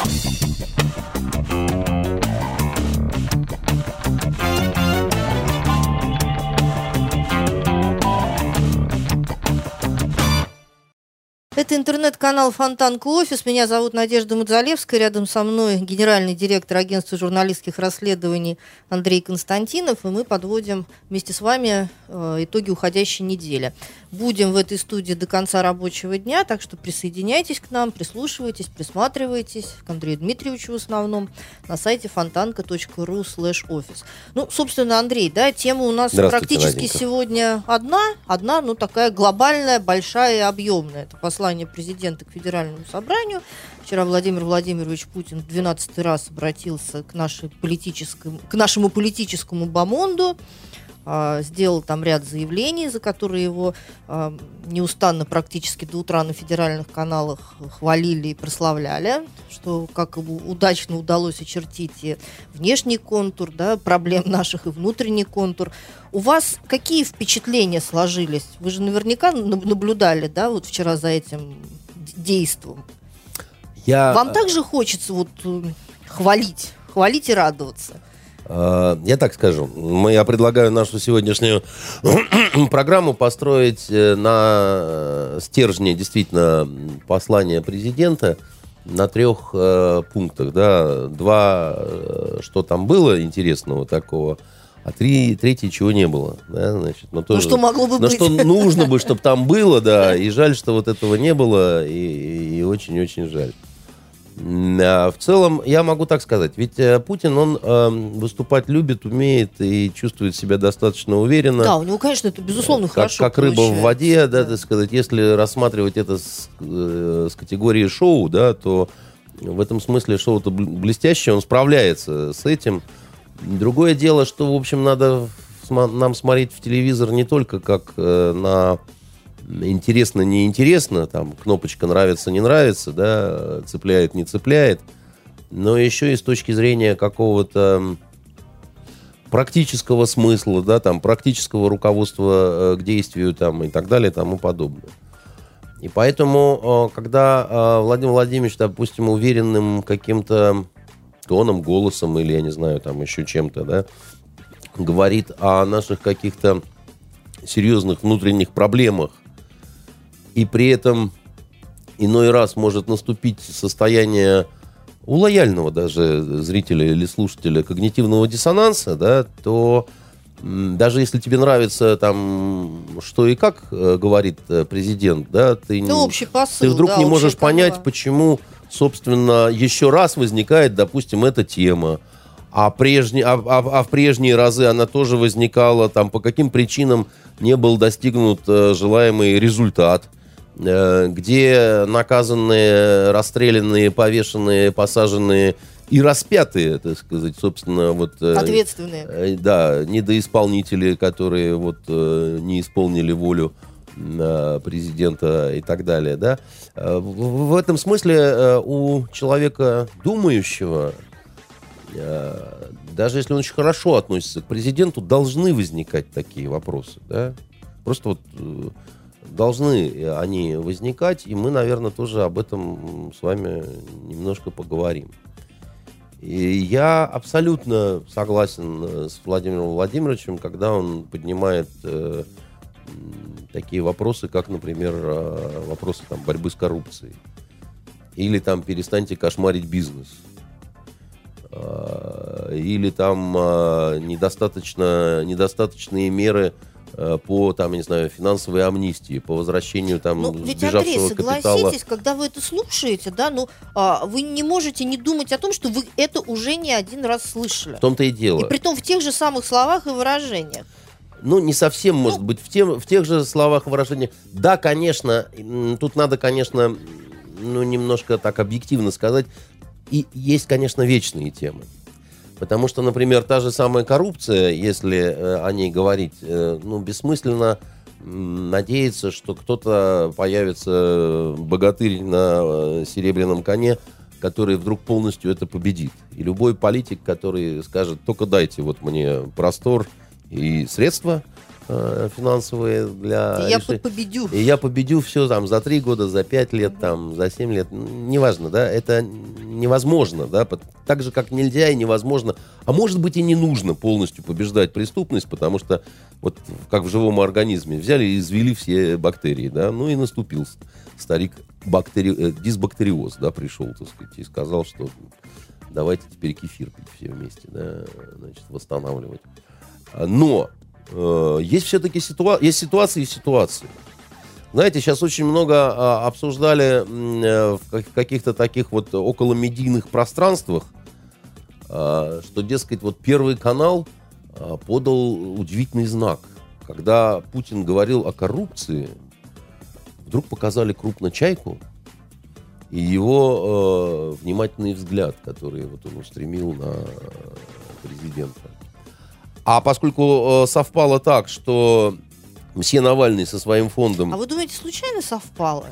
Это интернет-канал Фонтанка Офис. Меня зовут Надежда Мадзалевская. Рядом со мной генеральный директор агентства журналистских расследований Андрей Константинов. И мы подводим вместе с вами итоги уходящей недели. Будем в этой студии до конца рабочего дня, так что присоединяйтесь к нам, прислушивайтесь, присматривайтесь к Андрею Дмитриевичу в основном на сайте fontanka.ru/office. Ну, собственно, Андрей, да, тема у нас практически Наденька. Сегодня одна, ну, такая глобальная, большая и объемная. Это послание президента к Федеральному собранию. Вчера Владимир Владимирович Путин в 12-й раз обратился к нашему политическому бомонду, сделал там ряд заявлений, за которые его неустанно практически до утра на федеральных каналах хвалили и прославляли, что как ему удачно удалось очертить и внешний контур, да, проблем наших, и внутренний контур. У вас какие впечатления сложились? Вы же наверняка наблюдали, да, вот вчера за этим действом. Вам также хочется вот хвалить и радоваться? Я так скажу. Я предлагаю нашу сегодняшнюю программу построить на стержне действительно послания президента на 3 пунктах. Да. 2, что там было интересного такого, а 3, чего не было. Да, значит, что могло бы быть. Что нужно бы, чтобы там было, да. И жаль, что вот этого не было, и очень-очень жаль. В целом, я могу так сказать, ведь Путин, он выступать любит, умеет и чувствует себя достаточно уверенно. Да, у него, конечно, это безусловно хорошо как рыба в воде, да, так сказать. Если рассматривать это с категории шоу, да, то в этом смысле шоу-то блестящее, он справляется с этим. Другое дело, что, в общем, надо нам смотреть в телевизор не только как на... интересно, неинтересно, там, кнопочка нравится, не нравится, да, цепляет, не цепляет, но еще и с точки зрения какого-то практического смысла, да, там, практического руководства к действию, там, и так далее, и тому подобное. И поэтому, когда Владимир Владимирович, допустим, уверенным каким-то тоном, голосом или, я не знаю, там, еще чем-то, да, говорит о наших каких-то серьезных внутренних проблемах, и при этом иной раз может наступить состояние у лояльного даже зрителя или слушателя когнитивного диссонанса, да, то даже если тебе нравится там что и как говорит президент, да, ты вдруг не можешь понять, почему, собственно, еще раз возникает, допустим, эта тема. А в прежние разы она тоже возникала, там, по каким причинам не был достигнут желаемый результат, где наказанные, расстрелянные, повешенные, посаженные и распятые, так сказать, собственно, вот... Ответственные. Да, недоисполнители, которые вот не исполнили волю президента и так далее, да. В этом смысле у человека думающего, даже если он очень хорошо относится к президенту, должны возникать такие вопросы, да. Просто вот должны они возникать, и мы, наверное, тоже об этом с вами немножко поговорим. И я абсолютно согласен с Владимиром Владимировичем, когда он поднимает такие вопросы, как, например, вопросы там, борьбы с коррупцией. Или там перестаньте кошмарить бизнес. Или там недостаточные меры по, там, я не знаю, финансовой амнистии, по возвращению там сбежавшего Андрей, капитала. согласитесь, когда вы это слушаете, да, вы не можете не думать о том, что вы это уже не один раз слышали. В том-то и дело. И притом в тех же самых словах и выражениях. Ну, не совсем, может быть, в тех же словах и выражениях. Да, конечно, тут надо, конечно, немножко так объективно сказать, и есть, конечно, вечные темы. Потому что, например, та же самая коррупция, если о ней говорить, бессмысленно надеяться, что кто-то появится богатырь на серебряном коне, который вдруг полностью это победит. И любой политик, который скажет, только дайте вот мне простор и средства финансовые для... Я победю. И я победю все там за 3 года, за 5 лет, там, за 7 лет. Неважно, да, это невозможно, да, так же, как нельзя и невозможно, а может быть и не нужно полностью побеждать преступность, потому что вот как в живом организме взяли и извели все бактерии, да, ну и наступил старик дисбактериоз, да, пришел, так сказать, и сказал, что давайте теперь кефир пить все вместе, да, значит, восстанавливать. Но есть все-таки есть ситуации и ситуации. Знаете, сейчас очень много обсуждали в каких-то таких вот околомедийных пространствах, что, дескать, вот Первый канал подал удивительный знак. Когда Путин говорил о коррупции, вдруг показали крупно Чайку и его внимательный взгляд, который вот он устремил на президента. А поскольку совпало так, что мсье Навальный со своим фондом... А вы думаете, случайно совпало?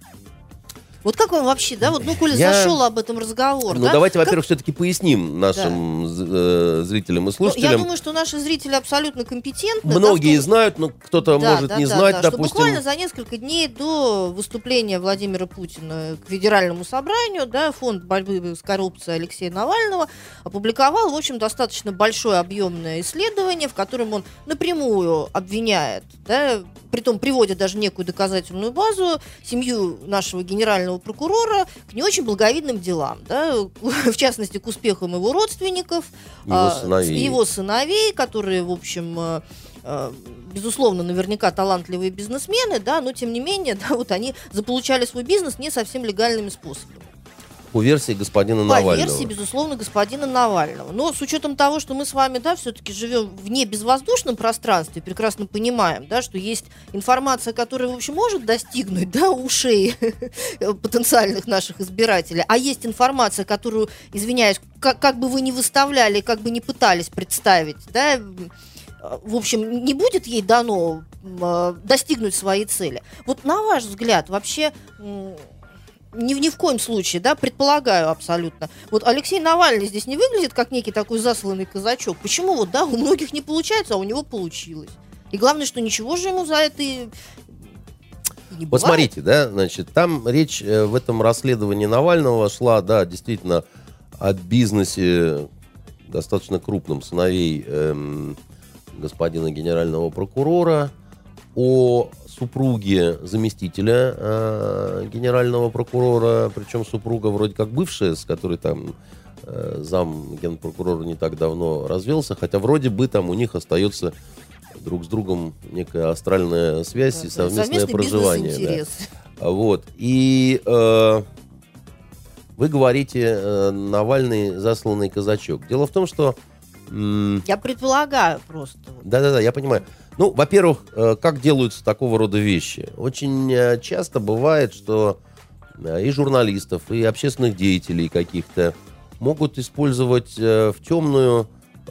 Вот как вам вообще, да, вот, ну, коли зашел об этом разговор, Ну, да? давайте, во-первых, все-таки поясним нашим зрителям и слушателям. Я думаю, что наши зрители абсолютно компетентны. Многие знают, но кто-то может не знать, что допустим. буквально за несколько дней до выступления Владимира Путина к Федеральному собранию, да, фонд борьбы с коррупцией Алексея Навального опубликовал, в общем, достаточно большое объемное исследование, в котором он напрямую обвиняет, да, притом приводит даже некую доказательную базу, семью нашего генерального прокурора к не очень благовидным делам, да, в частности, к успехам его родственников, его сыновей, которые, в общем, безусловно, наверняка талантливые бизнесмены, да, но тем не менее, да, вот они заполучали свой бизнес не совсем легальными способами. По версии господина Навального. По версии, безусловно, господина Навального. Но с учетом того, что мы с вами, да, все-таки живем в небезвоздушном пространстве, прекрасно понимаем, да, что есть информация, которая, в общем, может достигнуть, да, ушей потенциальных наших избирателей, а есть информация, которую, извиняюсь, как бы вы ни выставляли, как бы ни пытались представить, да, в общем, не будет ей дано достигнуть своей цели. Вот на ваш взгляд, вообще... Ни в коем случае, да, предполагаю абсолютно. Вот Алексей Навальный здесь не выглядит как некий такой засланный казачок. Почему вот, да, у многих не получается, а у него получилось? И главное, что ничего же ему за это и не бывает. Вот смотрите, да, значит, там речь в этом расследовании Навального шла, да, действительно, о бизнесе достаточно крупном сыновей господина генерального прокурора, о супруге заместителя генерального прокурора, причем супруга вроде как бывшая, с которой там зам генпрокурора не так давно развелся, хотя вроде бы там у них остается друг с другом некая астральная связь и совместное проживание. Да. Вот. И вы говорите, Навальный засланный казачок. Дело в том, что... Я предполагаю просто. Да-да-да, я понимаю. Ну, во-первых, как делаются такого рода вещи? Очень часто бывает, что и журналистов, и общественных деятелей каких-то могут использовать в темную,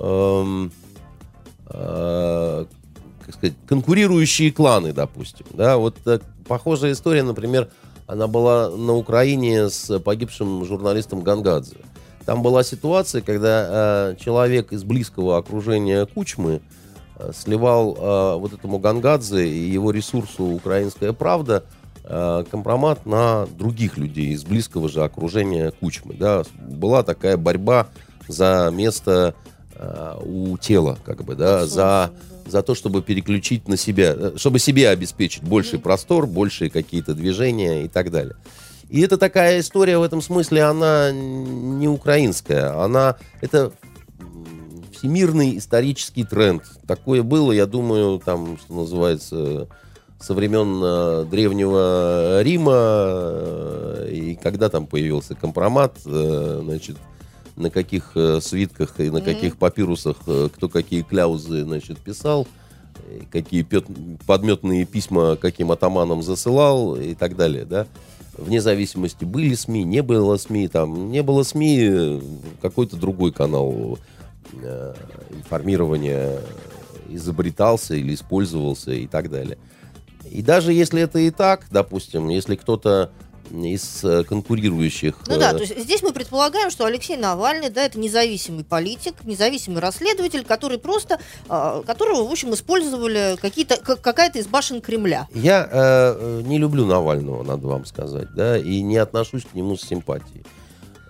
как сказать, конкурирующие кланы, допустим. Да? Вот похожая история, например, она была на Украине с погибшим журналистом Гангадзе. Там была ситуация, когда человек из близкого окружения Кучмы сливал вот этому Гангадзе и его ресурсу «Украинская правда» компромат на других людей из близкого же окружения Кучмы. Да. Была такая борьба за место у тела, как бы, да, за то, чтобы переключить на себя, чтобы себе обеспечить больший простор, большие какие-то движения и так далее. И это такая история в этом смысле, она не украинская, это всемирный исторический тренд. Такое было, я думаю, там, что называется, со времен Древнего Рима, и когда там появился компромат, значит, на каких свитках и на каких папирусах кто какие кляузы, значит, писал, какие подметные письма каким атаманам засылал и так далее, да. Вне зависимости, были СМИ, не было СМИ, там, не было СМИ, какой-то другой канал информирования изобретался или использовался и так далее. И даже если это и так, допустим, если кто-то из конкурирующих... Ну да, то есть здесь мы предполагаем, что Алексей Навальный, да, это независимый политик, независимый расследователь, который просто, которого, в общем, использовали какая-то из башен Кремля. Я не люблю Навального, надо вам сказать, да, и не отношусь к нему с симпатией.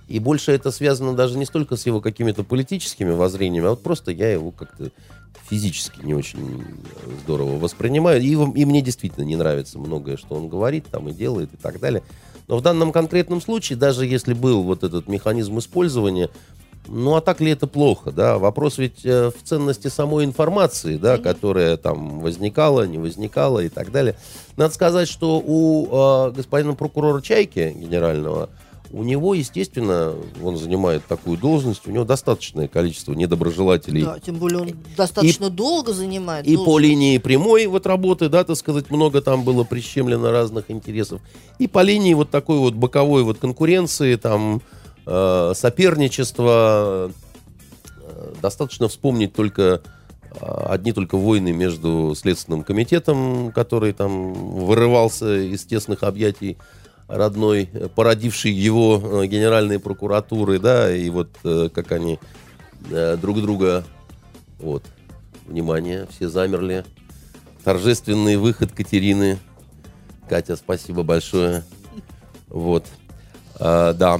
И больше это связано даже не столько с его какими-то политическими воззрениями, а вот просто я его как-то физически не очень здорово воспринимаю. И мне действительно не нравится многое, что он говорит там и делает и так далее. Но в данном конкретном случае, даже если был вот этот механизм использования, ну а так ли это плохо, да? Вопрос ведь в ценности самой информации, да, которая там возникала, не возникала и так далее. Надо сказать, что у господина прокурора Чайки, генерального, у него, естественно, он занимает такую должность, у него достаточное количество недоброжелателей. Да, тем более он достаточно долго занимает и должность. по линии прямой вот работы, да, так сказать, много там было прищемлено разных интересов. И по линии вот такой вот боковой вот конкуренции, там, соперничества. Достаточно вспомнить только одни только войны между Следственным комитетом, который там вырывался из тесных объятий родной, породившей его генеральной прокуратуры, да, и вот как они друг друга, вот, внимание, все замерли. Торжественный выход Катерины. Катя, спасибо большое. Вот, да.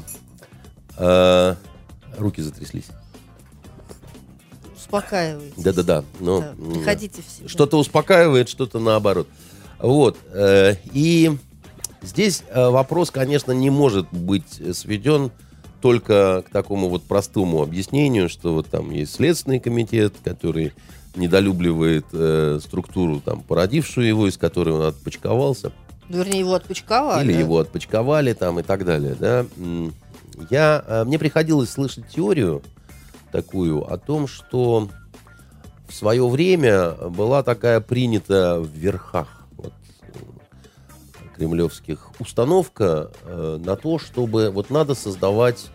Руки затряслись. Успокаивайтесь. Да-да-да. Но да, приходите все. Что-то успокаивает, что-то наоборот. Вот. И здесь вопрос, конечно, не может быть сведен только к такому вот простому объяснению, что вот там есть Следственный комитет, который недолюбливает структуру, там, породившую его, из которой он отпочковался. Ну, вернее, его отпочковали. Или его отпочковали там и так далее, да. Мне приходилось слышать теорию такую о том, что в свое время была такая принята в верхах вот, кремлевских установка на то, чтобы вот надо создавать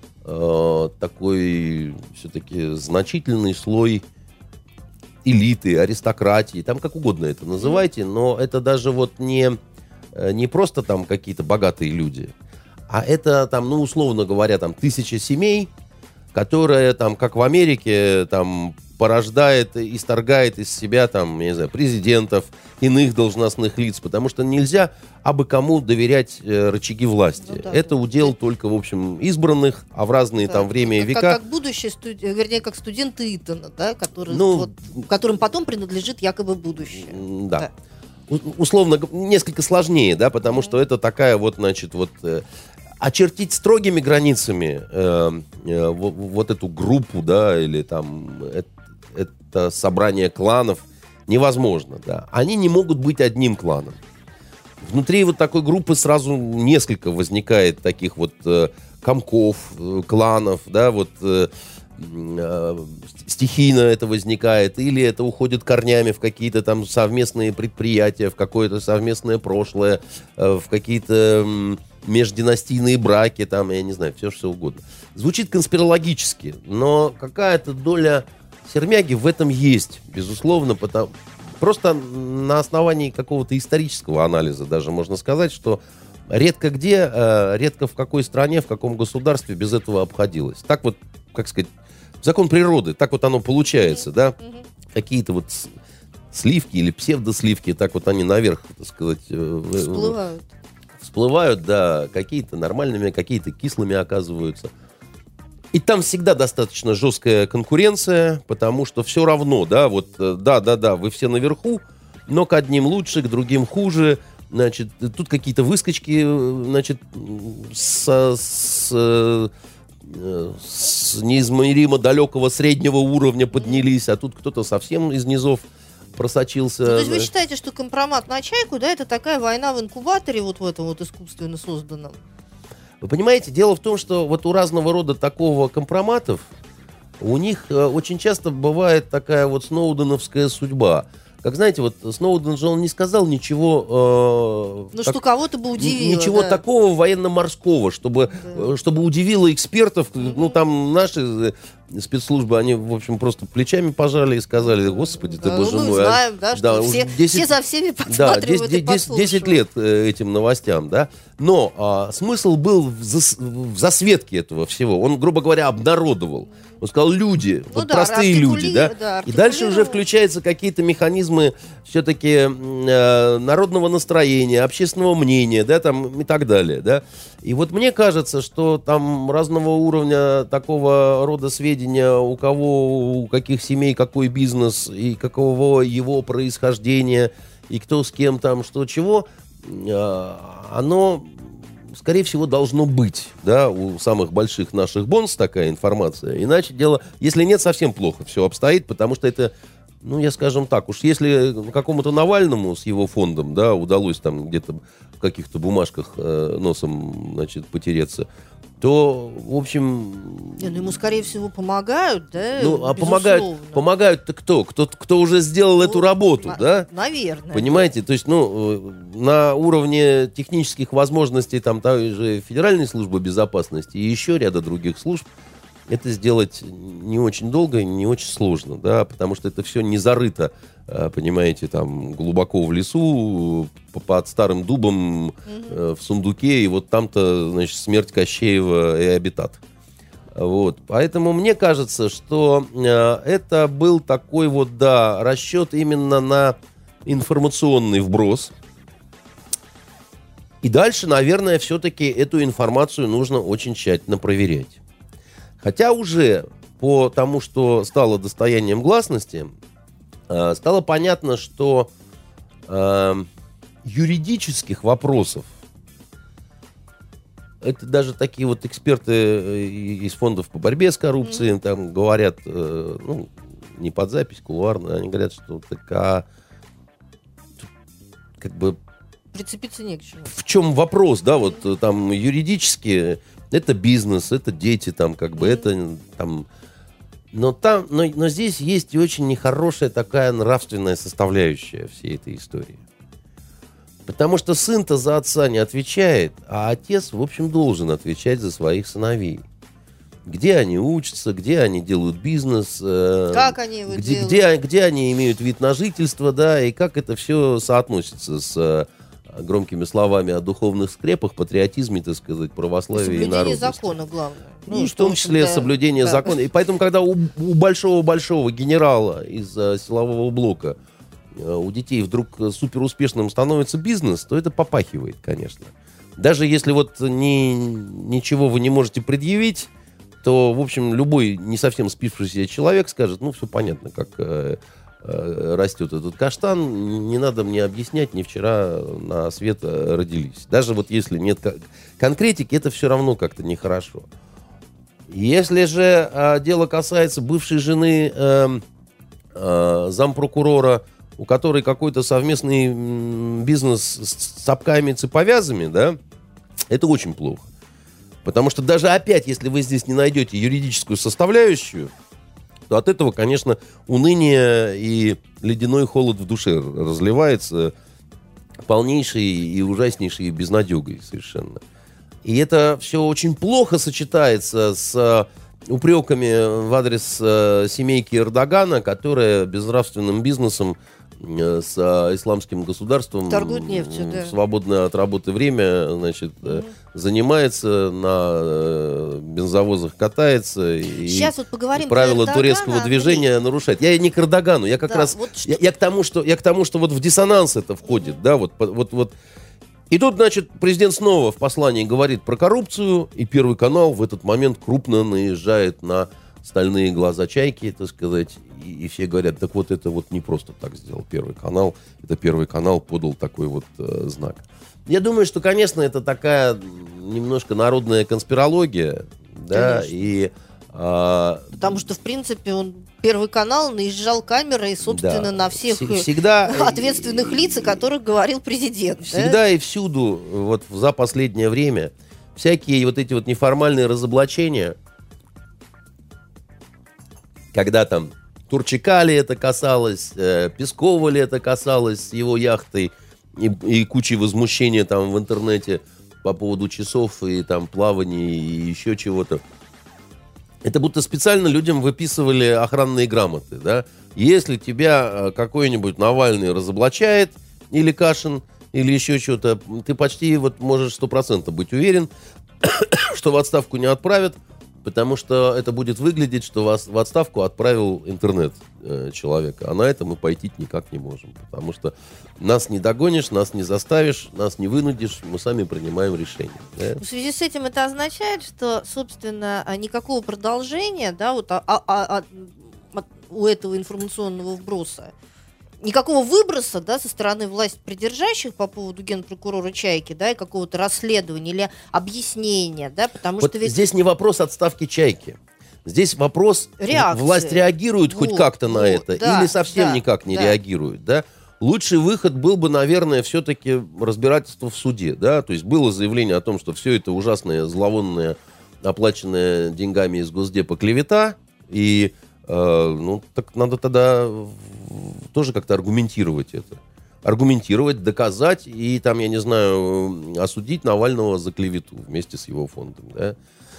такой все-таки значительный слой элиты, аристократии, там как угодно это называйте, но это даже вот не просто там какие-то богатые люди, а это там, ну, условно говоря, там 1000 семей, которая там, как в Америке, там порождает, исторгает из себя там, я не знаю, президентов, иных должностных лиц, потому что нельзя абы кому доверять рычаги власти. Ну, да, это удел только, в общем, избранных, а в разные там время и века. Как будущее, вернее, как студенты Итона, да, которым потом принадлежит якобы будущее. Да. Условно, несколько сложнее, да, потому что это такая вот, значит, вот... очертить строгими границами вот эту группу, да, или там это собрание кланов невозможно, да. Они не могут быть одним кланом. Внутри вот такой группы сразу несколько возникает таких вот комков, кланов, да, вот стихийно это возникает, или это уходит корнями в какие-то там совместные предприятия, в какое-то совместное прошлое, в какие-то междинастийные браки, там, я не знаю, все что угодно. Звучит конспирологически, но какая-то доля сермяги в этом есть, безусловно, просто на основании какого-то исторического анализа даже можно сказать, что редко где, редко в какой стране, в каком государстве без этого обходилось. Так вот, как сказать, закон природы, так вот оно получается, да? Какие-то вот сливки или псевдосливки, так вот они наверх, так сказать, всплывают, да, какие-то нормальными, какие-то кислыми оказываются. И там всегда достаточно жесткая конкуренция, потому что все равно, да, вот, да, вы все наверху, но к одним лучше, к другим хуже. Значит, тут какие-то выскочки, значит, с неизмеримо далекого среднего уровня поднялись, а тут кто-то совсем из низов просочился. Ну, то есть вы считаете, что компромат на Чайку, да, это такая война в инкубаторе, вот в этом вот искусственно созданном? Вы понимаете, дело в том, что вот у разного рода такого компроматов у них очень часто бывает такая вот сноуденовская судьба. Как знаете, вот Сноуден же он не сказал ничего... что кого-то бы удивило. Ничего такого военно-морского, чтобы удивило экспертов. Ну, там наши спецслужбы, они, в общем, просто плечами пожали и сказали: господи, ты, боже мой. Мы знаем, да, что все за всеми подсматривают и подслушивают. 10 лет этим новостям, да. Но смысл был в засветке этого всего. Он, грубо говоря, обнародовал. Он сказал: люди, вот простые люди, да. И дальше уже включаются какие-то механизмы все-таки народного настроения, общественного мнения, да, там и так далее, да. И вот мне кажется, что там разного уровня такого рода сведения, у кого, у каких семей какой бизнес, и какого его происхождения, и кто с кем там, что, чего, оно, скорее всего, должно быть, да, у самых больших наших бонс такая информация. Иначе дело, если нет, совсем плохо все обстоит, потому что это, ну, я скажем так, уж если какому-то Навальному с его фондом, да, удалось там где-то в каких-то бумажках носом, значит, потереться, то, в общем... ему, скорее всего, помогают, да? Ну, а помогают-то кто? Кто уже сделал эту работу, да? Наверное. Понимаете? То есть, ну, на уровне технических возможностей там той же Федеральной службы безопасности и еще ряда других служб это сделать не очень долго и не очень сложно, да, потому что это все не зарыто, понимаете, там глубоко в лесу, под старым дубом, в сундуке, и вот там-то, значит, смерть Кощеева и обитат. Вот. Поэтому мне кажется, что это был такой вот, да, расчет именно на информационный вброс. И дальше, наверное, все-таки эту информацию нужно очень тщательно проверять. Хотя уже по тому, что стало достоянием гласности, стало понятно, что юридических вопросов, это даже такие вот эксперты из фондов по борьбе с коррупцией там говорят, ну, не под запись, кулуарно, они говорят, что как бы... Прицепиться не к чему. В чем вопрос, да, вот там юридически... Это бизнес, это дети, там, как бы, это там. Но здесь есть и очень нехорошая такая нравственная составляющая всей этой истории. Потому что сын-то за отца не отвечает, а отец, в общем, должен отвечать за своих сыновей. Где они учатся, где они делают бизнес, как они его делают, где они имеют вид на жительство, да, и как это все соотносится с громкими словами о духовных скрепах, патриотизме, так сказать, православии и народности. Соблюдение закона, главное. Ну, и в том числе соблюдение закона. И поэтому, когда у большого-большого генерала из силового блока у детей вдруг суперуспешным становится бизнес, то это попахивает, конечно. Даже если вот ничего вы не можете предъявить, то, в общем, любой не совсем спившийся человек скажет: ну, все понятно, как растет этот каштан, не надо мне объяснять, не вчера на свет родились. Даже вот если нет конкретики, это все равно как-то нехорошо. Если же дело касается бывшей жены зампрокурора, у которой какой-то совместный бизнес с цапками и цеповязами, да, это очень плохо. Потому что даже опять, если вы здесь не найдете юридическую составляющую, то от этого, конечно, уныние и ледяной холод в душе разливается полнейшей и ужаснейшей безнадегой совершенно. И это все очень плохо сочетается с упреками в адрес семейки Эрдогана, которая безнравственным бизнесом с исламским государством торгует нефтью, да, свободное от работы время, значит, занимается, на бензовозах катается и сейчас вот поговорим правила турецкого движения нарушает. Я не к Эрдогану, я как раз вот я к тому, что вот в диссонанс это входит, да, вот. И тут, значит, президент снова в послании говорит про коррупцию, и Первый канал в этот момент крупно наезжает на стальные глаза чайки, так сказать, и все говорят: так вот это вот не просто так сделал Первый канал, это Первый канал подал такой вот знак. Я думаю, что, конечно, это такая немножко народная конспирология, да, конечно. И... потому что, в принципе, Первый канал наезжал камерой, собственно, на всех всегда ответственных лиц, о которых говорил президент. Всегда, да? И всюду, вот за последнее время, всякие вот эти вот неформальные разоблачения, когда там Турчака ли это касалось, Пескова ли это касалось с его яхтой, и кучей возмущения там в интернете по поводу часов и там плаваний и еще чего-то. Это будто специально людям выписывали охранные грамоты, да? Если тебя какой-нибудь Навальный разоблачает, или Кашин, или еще что-то, ты почти вот можешь 100% быть уверен, что в отставку не отправят, потому что это будет выглядеть, что вас в отставку отправил интернет человека. А на это мы пойти никак не можем. Потому что нас не догонишь, нас не заставишь, нас не вынудишь, мы сами принимаем решение. Да? В связи с этим это означает, что, собственно, никакого продолжения, да, вот у этого информационного вброса, никакого выброса, да, со стороны власти придержащих по поводу генпрокурора Чайки, да, и какого-то расследования или объяснения, да, потому вот что ведь... Здесь не вопрос отставки Чайки. Здесь вопрос, реакции. Власть реагирует хоть как-то на это, да, или совсем никак не реагирует, да? Лучший выход был бы, наверное, все-таки разбирательство в суде, да? То есть было заявление о том, что все это ужасное, зловонное, оплаченное деньгами из Госдепа клевета, и, ну, так надо тогда тоже как-то аргументировать это. Аргументировать, доказать и, там, я не знаю, осудить Навального за клевету вместе с его фондом, да?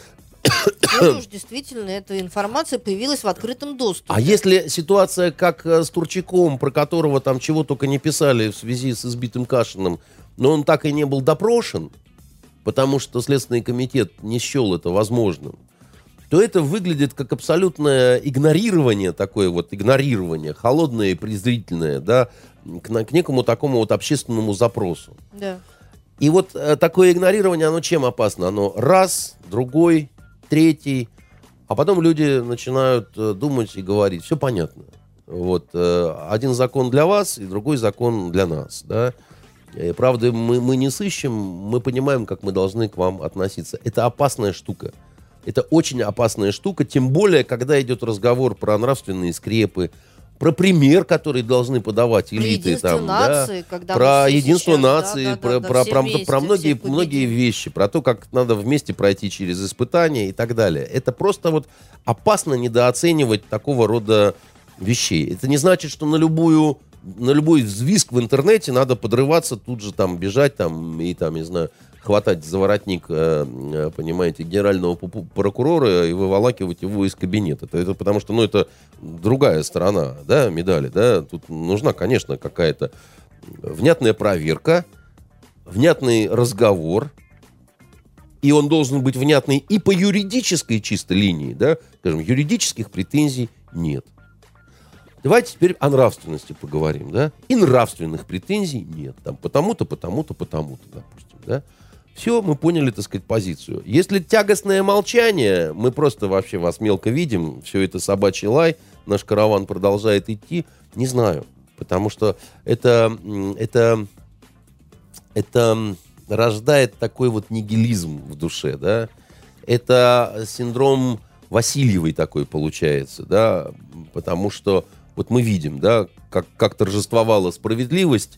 Ну уж действительно, эта информация появилась в открытом доступе. А если ситуация, как с Турчаком, про которого там чего только не писали в связи с избитым Кашиным, но он так и не был допрошен, потому что Следственный комитет не счел это возможным, то это выглядит как абсолютное игнорирование, такое вот игнорирование, холодное и презрительное, да, к некому такому вот общественному запросу. Да. И вот такое игнорирование, оно чем опасно? Оно раз, другой, третий, а потом люди начинают думать и говорить, все понятно. Вот, один закон для вас и другой закон для нас, да. И, правда, мы не сыщем, мы понимаем, как мы должны к вам относиться. Это опасная штука. Это очень опасная штука, тем более, когда идет разговор про нравственные скрепы, про пример, который должны подавать элиты, там, нации, да, про единство нации, про многие вещи, про то, как надо вместе пройти через испытания и так далее. Это просто вот опасно недооценивать такого рода вещей. Это не значит, что на любой взвизг в интернете надо подрываться, тут же там бежать там и там, не знаю, хватать за воротник, понимаете, генерального прокурора и выволакивать его из кабинета. Это потому что, ну, это другая сторона, да, медали, да. Тут нужна, конечно, какая-то внятная проверка, внятный разговор, и он должен быть внятный и по юридической чисто линии, да. Скажем, юридических претензий нет. Давайте теперь о нравственности поговорим, да. И нравственных претензий нет. Там потому-то, допустим, да. Все, мы поняли, так сказать, позицию. Если тягостное молчание, мы просто вообще вас мелко видим, все это собачий лай, наш караван продолжает идти, не знаю. Потому что это рождает такой вот нигилизм в душе, да. Это синдром Васильевой такой получается, да, потому что вот мы видим, да, как торжествовала справедливость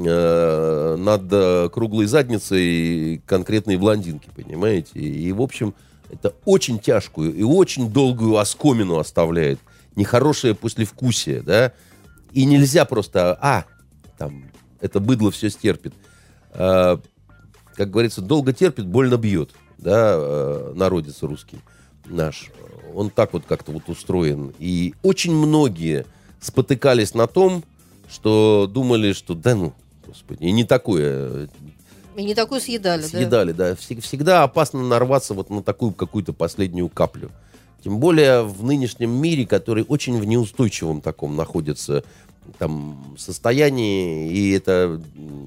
над круглой задницей конкретной блондинки, понимаете? И, в общем, это очень тяжкую и очень долгую оскомину оставляет. Нехорошее послевкусие, да? И нельзя просто, там, это быдло все стерпит. Как говорится, долго терпит, больно бьет, да, народец русский наш. Он так вот как-то вот устроен. И очень многие спотыкались на том, что думали, что да ну, господи, и не такое. И не такое съедали, да? Съедали, да. Всегда опасно нарваться вот на такую какую-то последнюю каплю. Тем более в нынешнем мире, который очень в неустойчивом таком находится там состоянии, и это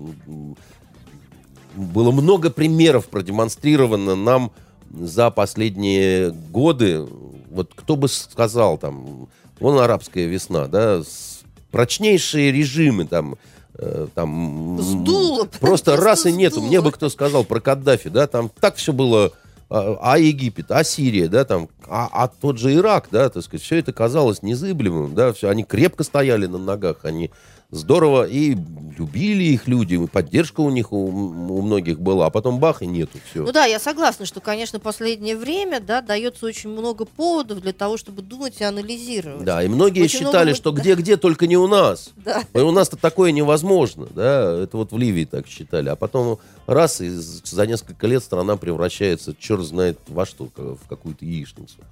было много примеров продемонстрировано нам за последние годы. Вот кто бы сказал, там, вон арабская весна, да, прочнейшие режимы, там сдуло, просто раз и нету. сдуло. Мне бы кто сказал про Каддафи, да, там так все было, Египет, Сирия, да, там, тот же Ирак, да, так сказать, все это казалось незыблемым, да, все, они крепко стояли на ногах, они здорово и любили их люди, и поддержка у них у многих была, а потом бах, и нету, все. Ну да, я согласна, что, конечно, последнее время, да, дается очень много поводов для того, чтобы думать и анализировать. Да, и многие очень считали, много... что где-где, только не у нас. Да. И у нас-то такое невозможно, да, это вот в Ливии так считали, а потом раз, и за несколько лет страна превращается, черт знает во что, в какую-то яичницу.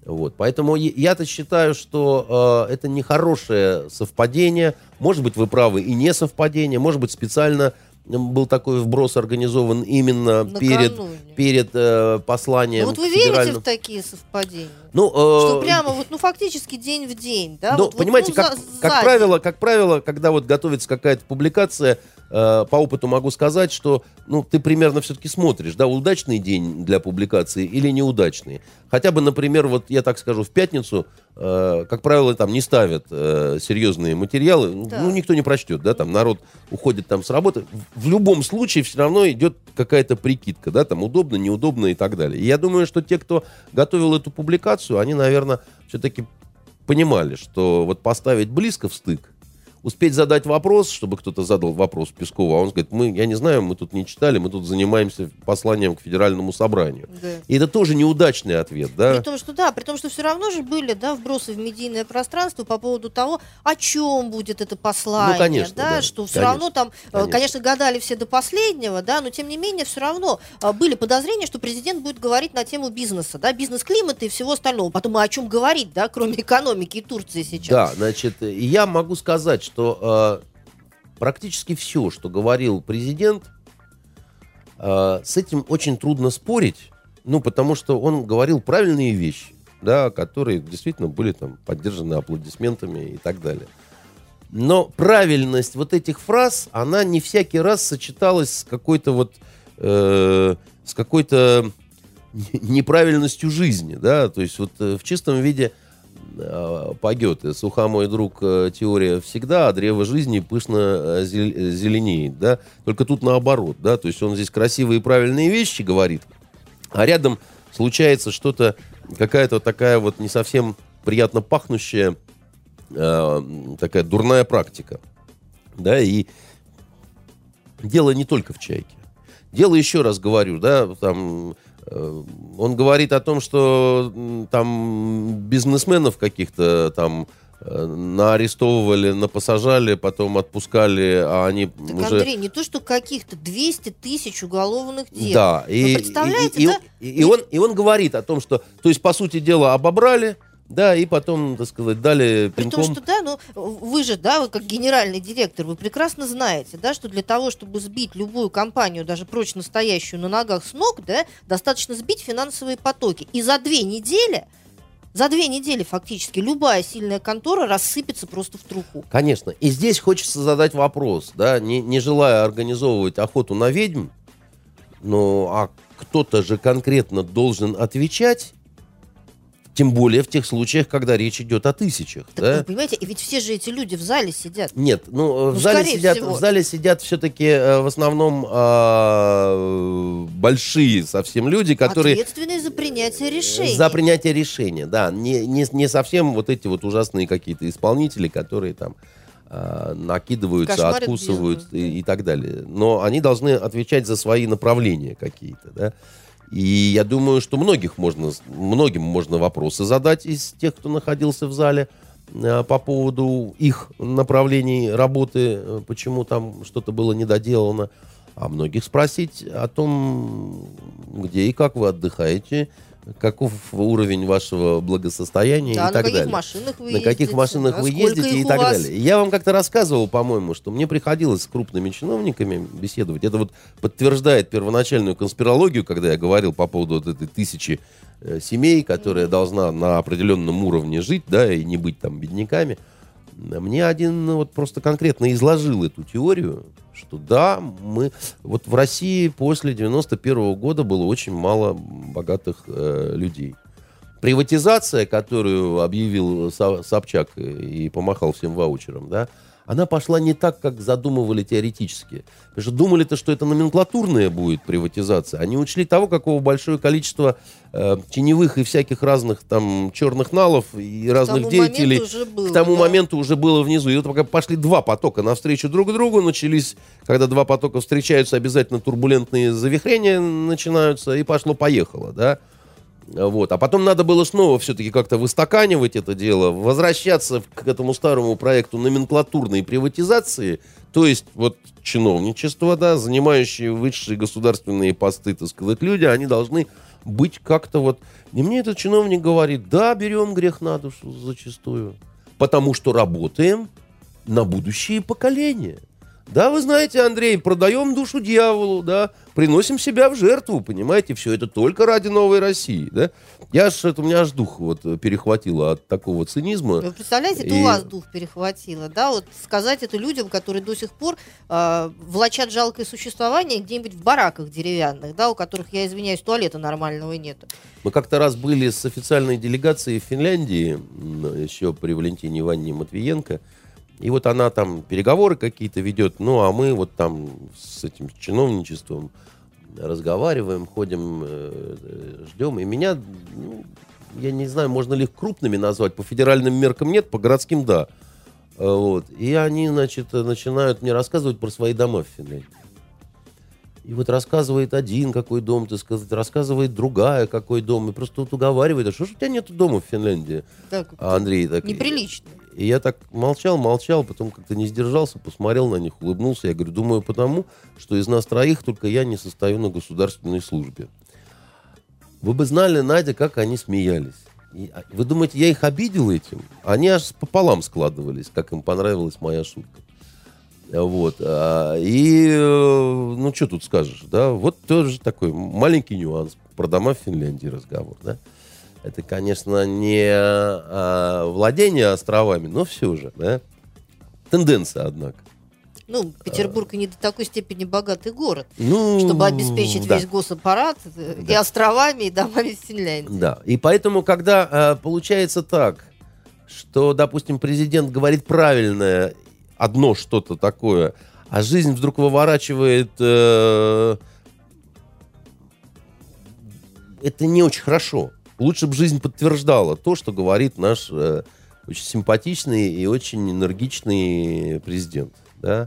Вот. Поэтому я-то считаю, что это нехорошее совпадение. Может быть, вы правы, и не совпадение. Может быть, специально был такой вброс организован именно перед посланием. Ну, вот вы верите в такие совпадения? Что прямо вот, фактически день в день, да? Ну, понимаете, как правило, когда вот готовится какая-то публикация, по опыту могу сказать, что ты примерно все-таки смотришь, да, удачный день для публикации или неудачный. Хотя бы, например, вот я так скажу, в пятницу, как правило, там не ставят серьезные материалы, да. Никто не прочтет, да, там народ уходит там с работы. В любом случае все равно идет какая-то прикидка, да, там удобно, неудобно и так далее. И я думаю, что те, кто готовил эту публикацию, они, наверное, все-таки понимали, что вот поставить близко в стык, успеть задать вопрос, чтобы кто-то задал вопрос Пескову, а он говорит, я не знаю, мы тут не читали, мы тут занимаемся посланием к Федеральному собранию. Да. И это тоже неудачный ответ, да? При том, что все равно же были, да, вбросы в медийное пространство по поводу того, о чем будет это послание, конечно, да, что все равно там, конечно, гадали все до последнего, да, но тем не менее все равно были подозрения, что президент будет говорить на тему бизнеса, да, бизнес-климата и всего остального. Потом о чем говорить, да, кроме экономики и Турции сейчас. Да, значит, я могу сказать, что практически все, что говорил президент, с этим очень трудно спорить, потому что он говорил правильные вещи, да, которые действительно были там поддержаны аплодисментами и так далее. Но правильность вот этих фраз, она не всякий раз сочеталась с какой-то с какой-то неправильностью жизни, да, то есть вот в чистом виде по Гёте: «Суха, мой друг, теория всегда, а древо жизни пышно зеленеет», да, только тут наоборот, да, то есть он здесь красивые и правильные вещи говорит, а рядом случается что-то, какая-то такая вот не совсем приятно пахнущая такая дурная практика, да, и дело не только в «Чайке». Дело, еще раз говорю, да, там он говорит о том, что там бизнесменов каких-то там наарестовывали, напосажали, потом отпускали, а они так, уже... Андрей, не то, что каких-то 200 тысяч уголовных дел. Да, и он говорит о том, что, то есть, по сути дела, обобрали, да, и потом, так сказать, дали пинком. При том, что, да, вы же, да, вы как генеральный директор, вы прекрасно знаете, да, что для того, чтобы сбить любую компанию, даже прочно стоящую на ногах с ног, да, достаточно сбить финансовые потоки. И за 2 недели фактически любая сильная контора рассыпется просто в труху. Конечно. И здесь хочется задать вопрос, да, не желая организовывать охоту на ведьм, а кто-то же конкретно должен отвечать. Тем более в тех случаях, когда речь идет о тысячах. Так, да? Вы понимаете, и ведь все же эти люди в зале сидят. Нет, в зале сидят все-таки в основном большие совсем люди, которые... Ответственные за принятие решений. За принятие решения, да. Не совсем вот эти вот ужасные какие-то исполнители, которые там накидываются, кошмарят, откусывают и так далее. Но они должны отвечать за свои направления какие-то, да. И я думаю, что многим можно вопросы задать из тех, кто находился в зале, по поводу их направлений работы, почему там что-то было недоделано. А многих спросить о том, где и как вы отдыхаете, каков уровень вашего благосостояния, да, и так далее. На каких машинах вы ездите и так далее. Я вам как-то рассказывал, по-моему, что мне приходилось с крупными чиновниками беседовать. Это вот подтверждает первоначальную конспирологию, когда я говорил по поводу вот этой 1000 семей, которая должна на определенном уровне жить, да, и не быть там бедняками. Мне один просто конкретно изложил эту теорию, что да, вот в России после 91 года было очень мало богатых людей. Приватизация, которую объявил Собчак и помахал всем ваучером, да, она пошла не так, как задумывали теоретически. Потому что думали-то, что это номенклатурная будет приватизация. Они учли того, какого большое количество теневых и всяких разных там черных налов и разных деятелей к тому моменту уже было внизу. И вот пока пошли 2 потока навстречу друг другу, начались, когда 2 потока встречаются, обязательно турбулентные завихрения начинаются, и пошло-поехало, да. Вот. А потом надо было снова все-таки как-то выстаканивать это дело, возвращаться к этому старому проекту номенклатурной приватизации, то есть вот чиновничество, да, занимающие высшие государственные посты, так сказать, люди, они должны быть как-то вот... И мне этот чиновник говорит, да, берем грех на душу зачастую, потому что работаем на будущие поколения. Да, вы знаете, Андрей, продаем душу дьяволу, да, приносим себя в жертву, понимаете, все это только ради новой России, да. У меня аж дух вот перехватило от такого цинизма. Вы представляете, это у вас дух перехватило, да, вот сказать это людям, которые до сих пор влачат жалкое существование где-нибудь в бараках деревянных, да, у которых, я извиняюсь, туалета нормального нет. Мы как-то раз были с официальной делегацией в Финляндии, еще при Валентине Ивановне Матвиенко. И вот она там переговоры какие-то ведет, ну, а мы вот там с этим чиновничеством разговариваем, ходим, ждем. И меня, ну, я не знаю, можно ли их крупными назвать, по федеральным меркам нет, по городским да. Вот. И они, значит, начинают мне рассказывать про свои дома в Финляндии. И вот рассказывает один какой дом, так сказать, рассказывает другая какой дом. И просто вот уговаривает, а что ж у тебя нет дома в Финляндии? Так, Андрей так... неприлично. И я так молчал, потом как-то не сдержался, посмотрел на них, улыбнулся. Я говорю, думаю, потому, что из нас троих только я не состою на государственной службе. Вы бы знали, Надя, как они смеялись. Вы думаете, я их обидел этим? Они аж пополам складывались, как им понравилась моя шутка. Вот. Ну, что тут скажешь, да? Вот тоже такой маленький нюанс. Про дома в Финляндии разговор, да? Это, конечно, не владение островами, но все же, да? Тенденция, однако. Ну, Петербург не до такой степени богатый город, ну, чтобы обеспечить весь госаппарат и островами, и домами в Финляндии. Да, и поэтому, когда получается так, что, допустим, президент говорит правильное одно что-то такое, а жизнь вдруг выворачивает... это не очень хорошо. Лучше бы жизнь подтверждала то, что говорит наш очень симпатичный и очень энергичный президент. Да?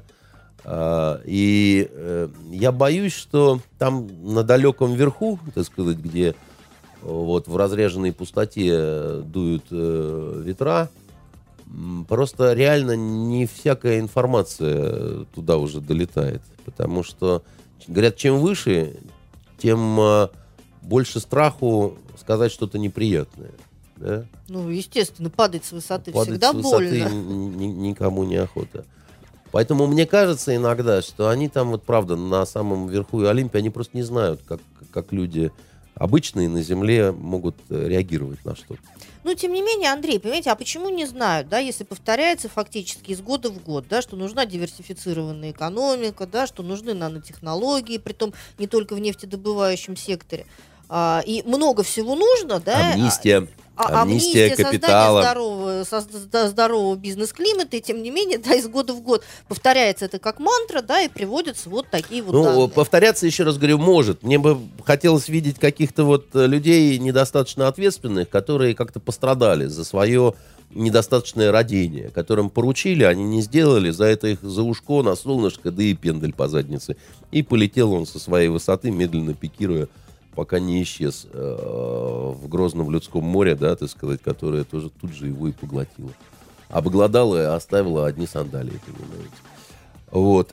И я боюсь, что там на далеком верху, так сказать, где вот в разреженной пустоте дуют ветра, просто реально не всякая информация туда уже долетает. Потому что, говорят, чем выше, тем больше страху сказать что-то неприятное. Да? Ну, естественно, падать с высоты всегда больно. Никому не охота. Поэтому мне кажется иногда, что они там, вот правда, на самом верху Олимпа, они просто не знают, как люди обычные на Земле могут реагировать на что-то. Ну, тем не менее, Андрей, понимаете, а почему не знают, да, если повторяется фактически из года в год, да, что нужна диверсифицированная экономика, да, что нужны нанотехнологии, притом не только в нефтедобывающем секторе, и много всего нужно, да. Амнистия капитала. Создание здорового бизнес-климата, и тем не менее, да, из года в год повторяется это как мантра, да, и приводятся вот такие вот данные. Повторяться, еще раз говорю, может. Мне бы хотелось видеть каких-то вот людей недостаточно ответственных, которые как-то пострадали за свое недостаточное родение, которым поручили, они не сделали, за это их за ушко, на солнышко, да и пендель по заднице. И полетел он со своей высоты, медленно пикируя, пока не исчез в грозном людском море, да, так сказать, которое тоже тут же его и поглотило. Обглодало и оставило одни сандалии, понимаете. Вот.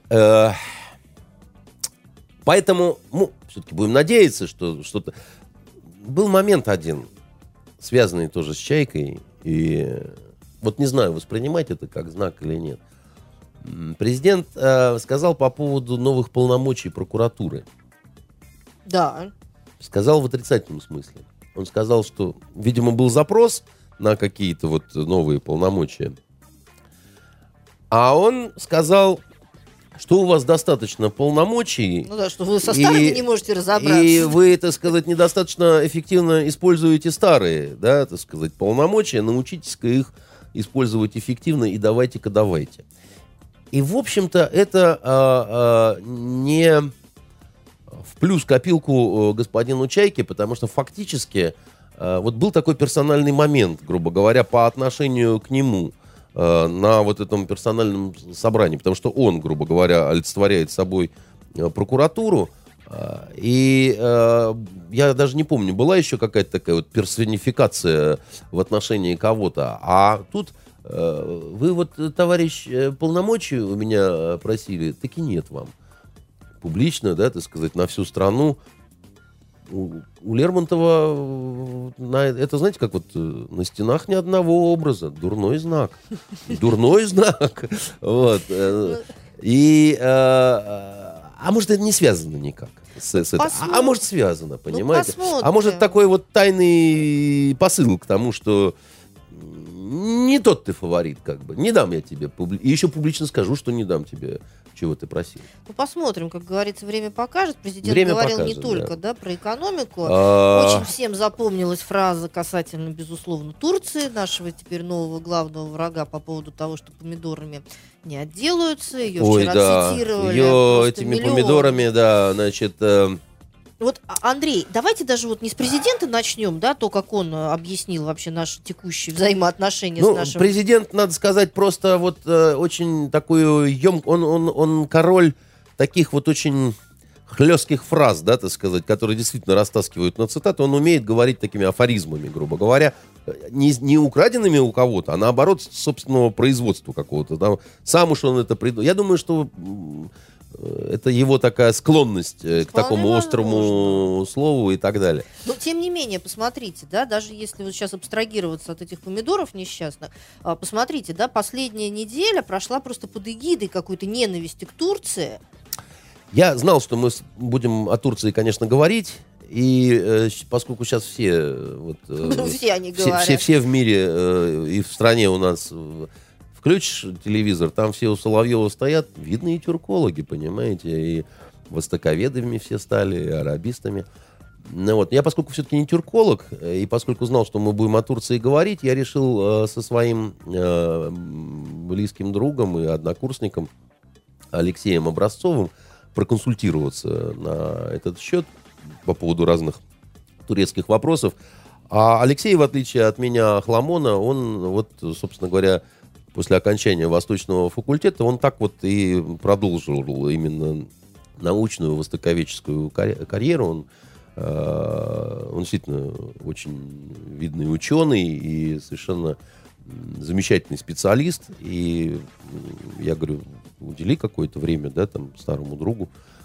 Поэтому, все-таки будем надеяться, что что-то... Был момент один, связанный тоже с «Чайкой», и вот не знаю, воспринимать это как знак или нет. Президент сказал по поводу новых полномочий прокуратуры. Да. Сказал в отрицательном смысле. Он сказал, что, видимо, был запрос на какие-то вот новые полномочия. А он сказал, что у вас достаточно полномочий. Ну да, что вы со старыми не можете разобраться. И вы, так сказать, недостаточно эффективно используете старые, да, так сказать, полномочия. Научитесь-ка их использовать эффективно и давайте-ка давайте. И, в общем-то, это не... в плюс копилку господину Чайке, потому что фактически вот был такой персональный момент, грубо говоря, по отношению к нему на вот этом персональном собрании, потому что он, грубо говоря, олицетворяет собой прокуратуру, и я даже не помню, была еще какая-то такая вот персонификация в отношении кого-то, а тут вы вот, товарищ, полномочия у меня просили, таки нет вам. Публично, да, так сказать, на всю страну. у Лермонтова это, знаете, как вот на стенах ни одного образа. Дурной знак. Дурной знак. Вот. И... А может, это не связано никак с этим? А может, связано, понимаете? А может, такой вот тайный посыл к тому, что не тот ты фаворит, как бы. Не дам я тебе. И еще публично скажу, что не дам тебе, чего ты просил. Ну, посмотрим, как говорится, время покажет. Президент время говорил покажет, не только да. про экономику. Очень всем запомнилась фраза касательно, безусловно, Турции, нашего теперь нового главного врага, по поводу того, что помидорами не отделаются. Ее вчера цитировали. Ее этими помидорами, да, значит... Вот, Андрей, давайте даже вот не с президента начнем, да, то, как он объяснил вообще наши текущие взаимоотношения с нашим... Президент, надо сказать, просто вот очень такой он король таких вот очень хлестких фраз, да, так сказать, которые действительно растаскивают на цитаты. Он умеет говорить такими афоризмами, грубо говоря, не украденными у кого-то, а наоборот, собственного производства какого-то. Да. Сам уж он это придумал. Я думаю, что... Это его такая склонность к такому острому слову и так далее. Но, тем не менее, посмотрите, да, даже если вот сейчас абстрагироваться от этих помидоров несчастных, посмотрите, да, последняя неделя прошла просто под эгидой какой-то ненависти к Турции. Я знал, что мы будем о Турции, конечно, говорить, и поскольку сейчас все... Вот, все они говорят. Все в мире и в стране у нас... Включишь телевизор, там все у Соловьева стоят, видные тюркологи, понимаете, и востоковедами все стали, и арабистами. Ну, вот. Я, поскольку все-таки не тюрколог, и поскольку знал, что мы будем о Турции говорить, я решил со своим близким другом и однокурсником Алексеем Образцовым проконсультироваться на этот счет по поводу разных турецких вопросов. А Алексей, в отличие от меня, Хламона, он, вот, собственно говоря, после окончания Восточного факультета, он так вот и продолжил именно научную востоковедческую карьеру. Он действительно очень видный ученый и совершенно замечательный специалист. И я говорю, удели какое-то время, да, там, старому другу.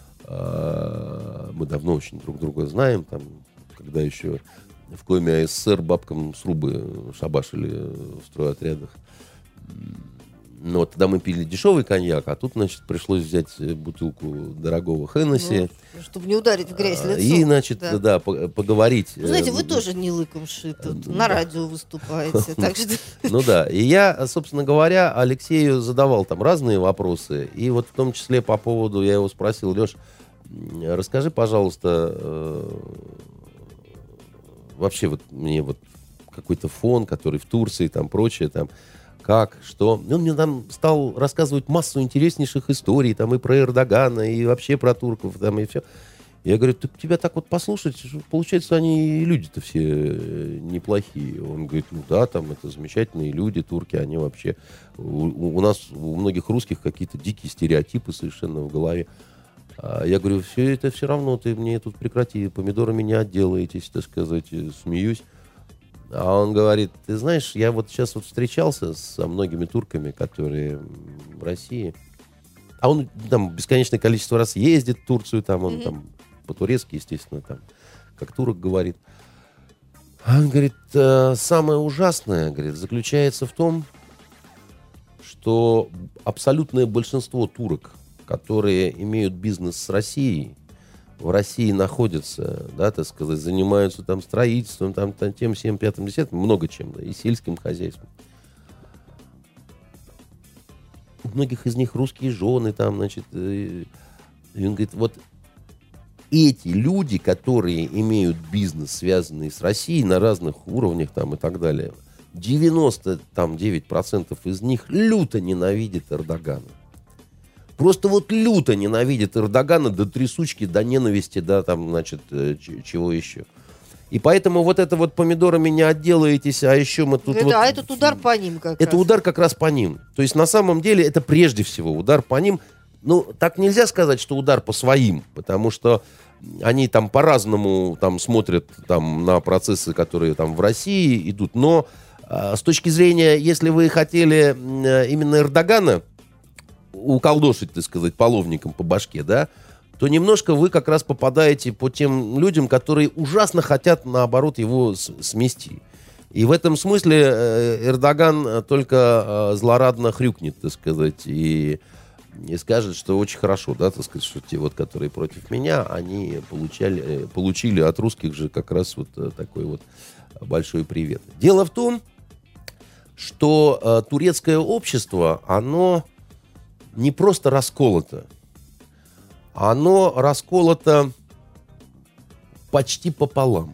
Мы давно очень друг друга знаем, там, когда еще в Коми АССР бабкам срубы шабашили в стройотрядах. Ну, вот тогда мы пили дешевый коньяк, а тут, значит, пришлось взять бутылку дорогого Хеннесси. Ну, чтобы не ударить в грязь лицом. И, значит, да, поговорить. Ну, знаете, вы тоже не лыком шиты, на радио выступаете. Так что... Ну да, и я, собственно говоря, Алексею задавал там разные вопросы, и вот в том числе по поводу, я его спросил, Леш, расскажи, пожалуйста, вообще вот мне вот какой-то фон, который в Турции, там прочее, там, как, что. И он мне там стал рассказывать массу интереснейших историй, там, и про Эрдогана, и вообще про турков, там, и все. Я говорю, тебя так вот послушать, получается, они люди-то все неплохие. Он говорит, ну да, там, это замечательные люди, турки, они вообще... У нас, у многих русских какие-то дикие стереотипы совершенно в голове. Я говорю, все это все равно, ты мне тут прекрати, помидорами не отделаетесь, так сказать, смеюсь. А он говорит, ты знаешь, я вот сейчас вот встречался со многими турками, которые в России. А он там бесконечное количество раз ездит в Турцию, там он там по-турецки, естественно, там, как турок говорит. А он говорит, самое ужасное, говорит, заключается в том, что абсолютное большинство турок, которые имеют бизнес с Россией, в России находятся, да, так сказать, занимаются там строительством, там тем, всем, пятым, десятым, много чем, да, и сельским хозяйством. У многих из них русские жены, там, значит, и он говорит, вот эти люди, которые имеют бизнес, связанный с Россией на разных уровнях, там, и так далее, 99% из них люто ненавидят Эрдогана. Просто вот люто ненавидят Эрдогана до трясучки, до ненависти, да, там, значит, чего еще. И поэтому вот это вот помидорами не отделаетесь, а еще мы тут... Это, а этот удар по ним как раз. Это удар как раз по ним. То есть на самом деле это прежде всего удар по ним. Ну, так нельзя сказать, что удар по своим, потому что они там по-разному там смотрят там, на процессы, которые там в России идут. Но с точки зрения, если вы хотели именно Эрдогана уколдошить, так сказать, половником по башке, да, то немножко вы как раз попадаете по тем людям, которые ужасно хотят, наоборот, его смести. И в этом смысле Эрдоган только злорадно хрюкнет, так сказать, и скажет, что очень хорошо, да, так сказать, что те, вот, которые против меня, они получили от русских же как раз вот такой вот большой привет. Дело в том, что турецкое общество, оно не просто расколото, оно расколото почти пополам.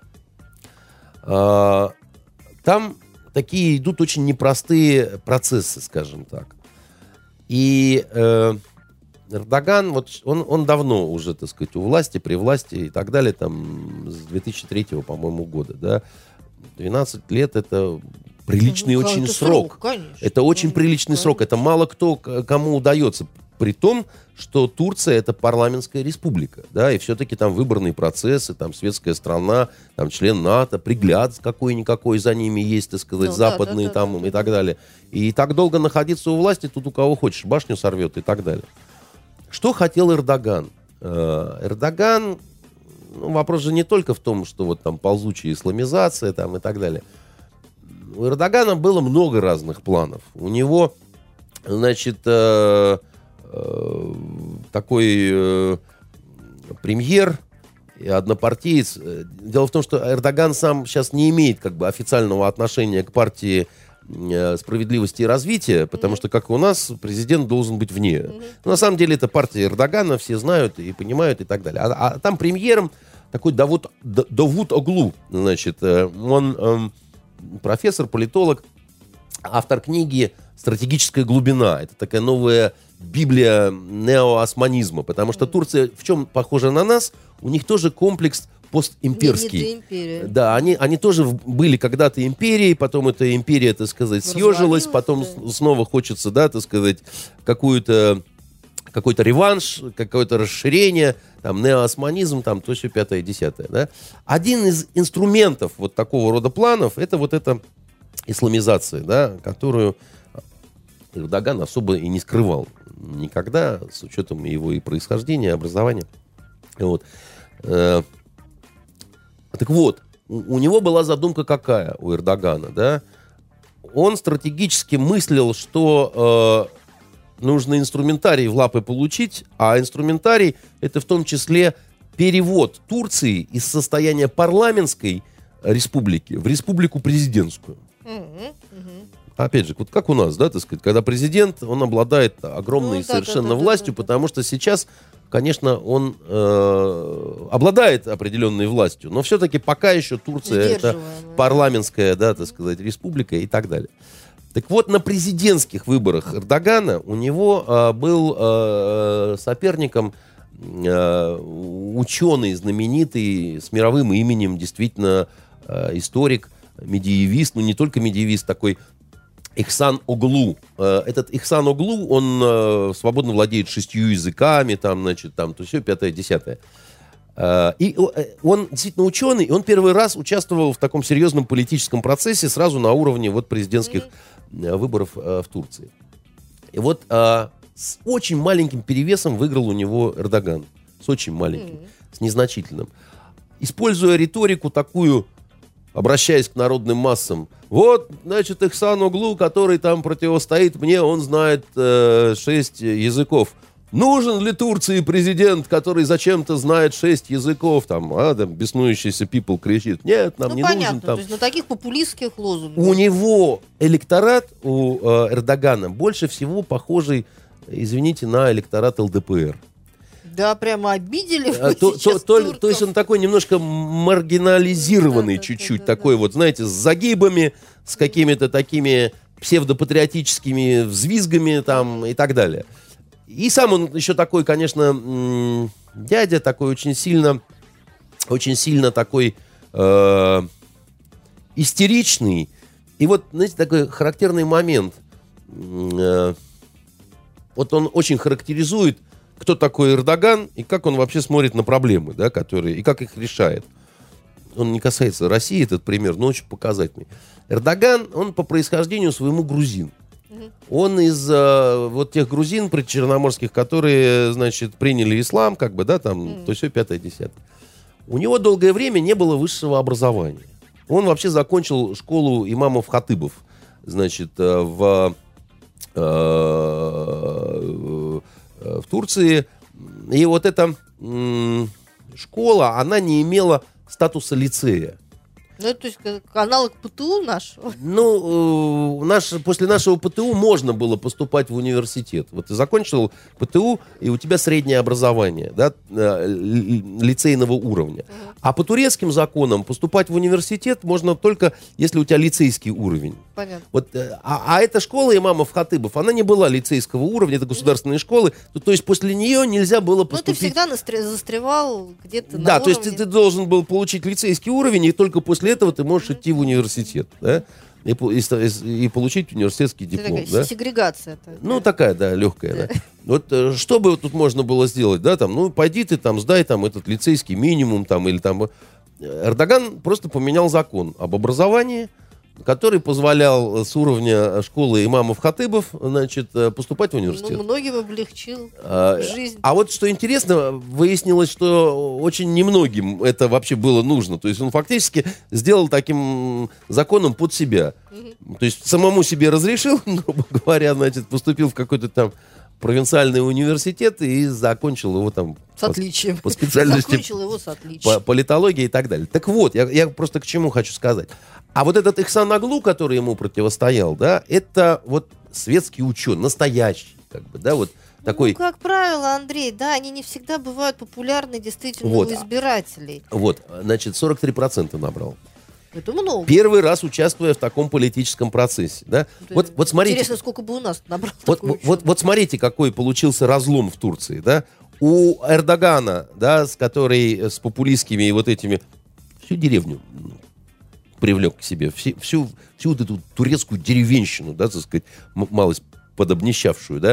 Там такие идут очень непростые процессы, скажем так. И Эрдоган, вот он давно уже, так сказать, у власти, при власти и так далее, там, с 2003, по-моему, года, да. 12 лет — это приличный очень срок. Конечно, это очень приличный срок. Это мало кому удается. При том, что Турция — это парламентская республика, да, и все-таки там выборные процессы, там светская страна, там член НАТО, пригляд какой-никакой за ними есть, так сказать, западные там и так далее. И так долго находиться у власти, тут у кого хочешь, башню сорвет и так далее. Что хотел Эрдоган? Эрдоган, вопрос же не только в том, что вот там ползучая исламизация там и так далее. У Эрдогана было много разных планов. У него, значит, такой премьер и однопартиец. Дело в том, что Эрдоган сам сейчас не имеет как бы официального отношения к партии справедливости и развития, потому что, как и у нас, президент должен быть вне. Но на самом деле это партия Эрдогана, все знают и понимают и так далее. А там премьером такой Давут Оглу, значит, он профессор, политолог, автор книги «Стратегическая глубина». Это такая новая Библия неоосманизма, потому что Турция в чем похожа на нас? У них тоже комплекс постимперский. Да, они тоже были когда-то империей, потом эта империя, так сказать, съежилась, потом снова хочется, да, так сказать, какой-то реванш, какое-то расширение, там, неоосманизм, там, то все 5-10, да. Один из инструментов вот такого рода планов — это вот эта исламизация, да, которую Эрдоган особо и не скрывал никогда, с учетом его и происхождения, и образования. Вот. Так вот, у него была задумка какая, у Эрдогана, да? Он стратегически мыслил, что нужно инструментарий в лапы получить, а инструментарий — это в том числе перевод Турции из состояния парламентской республики в республику президентскую. Опять же, вот как у нас, да, так сказать, когда президент, он обладает огромной совершенно властью, потому что сейчас, конечно, он обладает определенной властью, но все-таки пока еще Турция — это парламентская, да, так сказать, республика и так далее. Так вот, на президентских выборах Эрдогана у него был соперником ученый знаменитый, с мировым именем, действительно историк, медиевист, ну не только медиевист, такой Ихсан Оглу. Этот Ихсан Оглу, он свободно владеет 6 языками, там, значит, там, то все, 5-10. И он действительно ученый, и он первый раз участвовал в таком серьезном политическом процессе сразу на уровне вот президентских выборов в Турции. И вот с очень маленьким перевесом выиграл у него Эрдоган. С очень маленьким, с незначительным. Используя риторику такую, обращаясь к народным массам: вот, значит, Ихсан Оглу, который там противостоит мне, он знает 6 языков. Нужен ли Турции президент, который зачем-то знает 6 языков? Там, там беснующийся people кричит: нет, нам не понятно, нужен. Там. То есть на таких популистских лозунгах. У него электорат, у Эрдогана, больше всего похожий, извините, на электорат ЛДПР. Да, прямо обидели то есть он такой немножко маргинализированный чуть-чуть, такой вот, знаете, с загибами, с какими-то такими псевдопатриотическими взвизгами там и так далее. И сам он еще такой, конечно, дядя, такой очень сильно такой истеричный. И вот, знаете, такой характерный момент. Вот он очень характеризует, кто такой Эрдоган и как он вообще смотрит на проблемы, да, которые, и как их решает. Он не касается России, этот пример, но очень показательный. Эрдоган, он по происхождению своему грузин. Он из вот тех грузин причерноморских, которые, значит, приняли ислам, как бы, да, там, то все 5-10. У него долгое время не было высшего образования. Он вообще закончил школу имамов-хатыбов, значит, в Турции. И вот эта школа, она не имела статуса лицея. Ну, то есть аналог ПТУ нашего? Ну, после нашего ПТУ можно было поступать в университет. Вот ты закончил ПТУ, и у тебя среднее образование, да, лицейного уровня. А по турецким законам поступать в университет можно только, если у тебя лицейский уровень. Понятно. Вот, а эта школа имамов-хатыбов, она не была лицейского уровня, это государственные школы, то есть после нее нельзя было поступить... Ну, ты всегда застревал где-то на Да, уровне. то есть ты должен был получить лицейский уровень, и только после этого ты можешь идти в университет, да, и получить университетский диплом. Такая да? сегрегация. Ну, такая, да, легкая. Да. Вот что бы тут можно было сделать, да, там, ну, пойди ты там, сдай там этот лицейский минимум, там, или там... Эрдоган просто поменял закон об образовании, который позволял с уровня школы имамов-хатыбов, значит, поступать в университет. Ну, многим облегчил жизнь. А вот что интересно, выяснилось, что очень немногим это вообще было нужно. То есть он фактически сделал таким законом под себя. То есть самому себе разрешил, грубо говоря, значит, поступил в какой-то там провинциальный университет и закончил его там с отличием. По специальности. Закончил его с отличием. Политологии и так далее. Так вот, я просто к чему хочу сказать. А вот этот Ихсан Оглу, который ему противостоял, да, это вот светский ученый, настоящий, как бы, да, вот такой... Ну, как правило, Андрей, да, они не всегда бывают популярны действительно вот, у избирателей. Вот, значит, 43% набрал. Это много. Первый раз участвуя в таком политическом процессе, да. Вот смотрите. Интересно, сколько бы у нас набрал. Вот смотрите, какой получился разлом в Турции, да. У Эрдогана, да, с популистскими и вот этими, всю деревню привлек к себе, всю вот эту турецкую деревенщину, да, так сказать, малость подобнищавшую, да.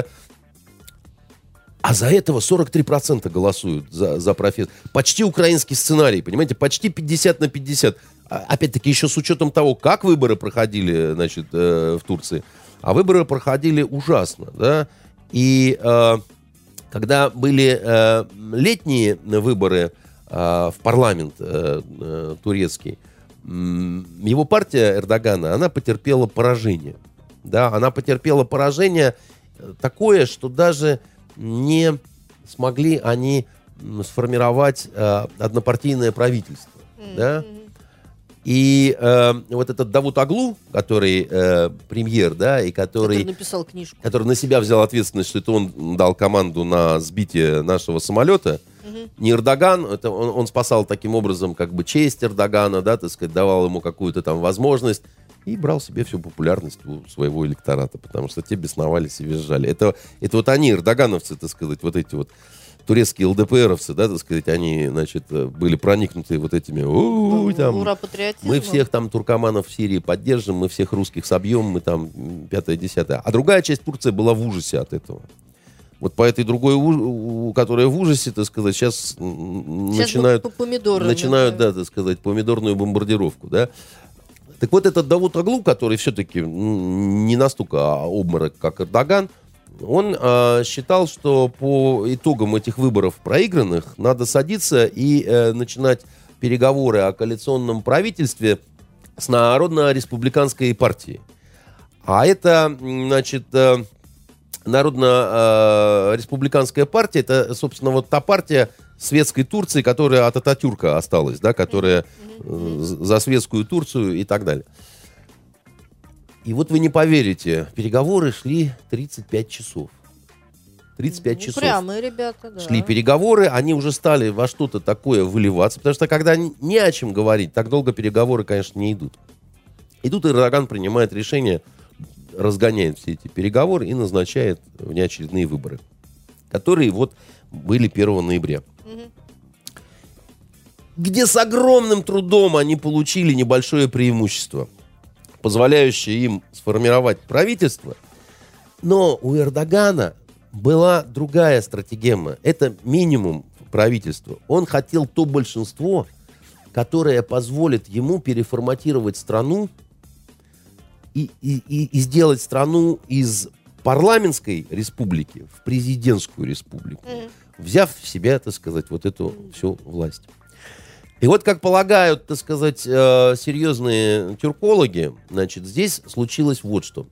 А за этого 43% голосуют за профессора. Почти украинский сценарий, понимаете, почти 50/50. Опять-таки, еще с учетом того, как выборы проходили, значит, в Турции. А выборы проходили ужасно, да. И когда были летние выборы в парламент турецкий, его партия Эрдогана, она потерпела поражение. Да, она потерпела поражение такое, что даже не смогли они сформировать однопартийное правительство. Да? И вот этот Давут Оглу, который премьер, да, и который написал книжку, который на себя взял ответственность, что это он дал команду на сбитие нашего самолета, не Эрдоган, это он спасал таким образом как бы честь Эрдогана, да, так сказать, давал ему какую-то там возможность и брал себе всю популярность у своего электората, потому что те бесновались и визжали. Это вот они, эрдогановцы, так сказать, вот эти вот турецкие ЛДПРовцы, да, так сказать, они, значит, были проникнуты вот этими... там, ура, патриотизм. Мы всех там туркоманов в Сирии поддержим, мы всех русских собьем, мы там 5-10. А другая часть Турции была в ужасе от этого. Вот по этой другой, которая в ужасе, так сказать, сейчас начинают, да, так сказать, помидорную бомбардировку, да. Так вот, этот Давут Оглу, который все-таки не настолько обморок, как Эрдоган, он считал, что по итогам этих выборов проигранных надо садиться и начинать переговоры о коалиционном правительстве с Народно-республиканской партией. А это, значит, Народно-республиканская партия, это, собственно, вот та партия светской Турции, которая от Ататюрка осталась, да, которая за светскую Турцию и так далее. И вот вы не поверите, переговоры шли 35 часов. 35 часов. Упрямые ребята, да. Шли переговоры, они уже стали во что-то такое выливаться, потому что когда не о чем говорить, так долго переговоры, конечно, не идут. И тут Эрдоган принимает решение, разгоняет все эти переговоры и назначает внеочередные выборы, которые вот были 1 ноября. Где с огромным трудом они получили небольшое преимущество, позволяющее им сформировать правительство. Но у Эрдогана была другая стратегема. Это минимум правительства. Он хотел то большинство, которое позволит ему переформатировать страну и сделать страну из парламентской республики в президентскую республику, взяв в себя, так сказать, вот эту всю власть. И вот, как полагают, так сказать, серьезные тюркологи, значит, здесь случилось вот что.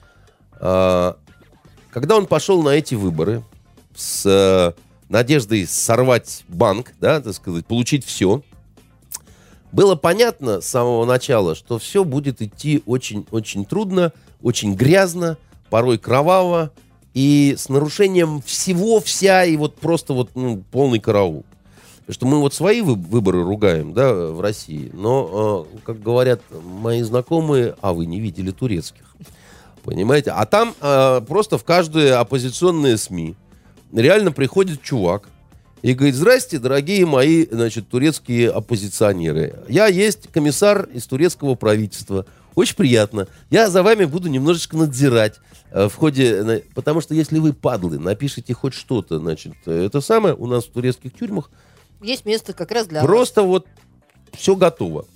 Когда он пошел на эти выборы с надеждой сорвать банк, да, так сказать, получить все, было понятно с самого начала, что все будет идти очень-очень трудно, очень грязно, порой кроваво и с нарушением всего-вся и вот просто вот полный караул. Потому что мы вот свои выборы ругаем, да, в России, но, как говорят мои знакомые, а вы не видели турецких, понимаете? А там просто в каждые оппозиционные СМИ реально приходит чувак и говорит: здрасте, дорогие мои, значит, турецкие оппозиционеры. Я есть комиссар из турецкого правительства. Очень приятно. Я за вами буду немножечко надзирать в ходе... Потому что если вы, падлы, напишите хоть что-то, значит, это самое у нас в турецких тюрьмах есть место как раз для просто вас. Вот все готово.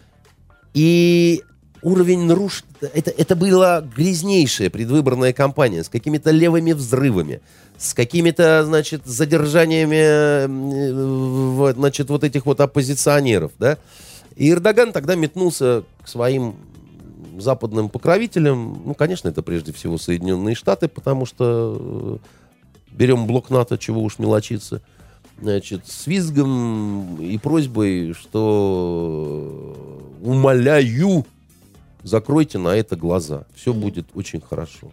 И уровень это была грязнейшая предвыборная кампания с какими-то левыми взрывами, с какими-то, значит, задержаниями, значит, вот этих вот оппозиционеров, да. И Эрдоган тогда метнулся к своим западным покровителям. Ну, конечно, это прежде всего Соединенные Штаты, потому что берем блок НАТО, чего уж мелочиться. Значит, с визгом и просьбой, что умоляю, закройте на это глаза. Все будет очень хорошо.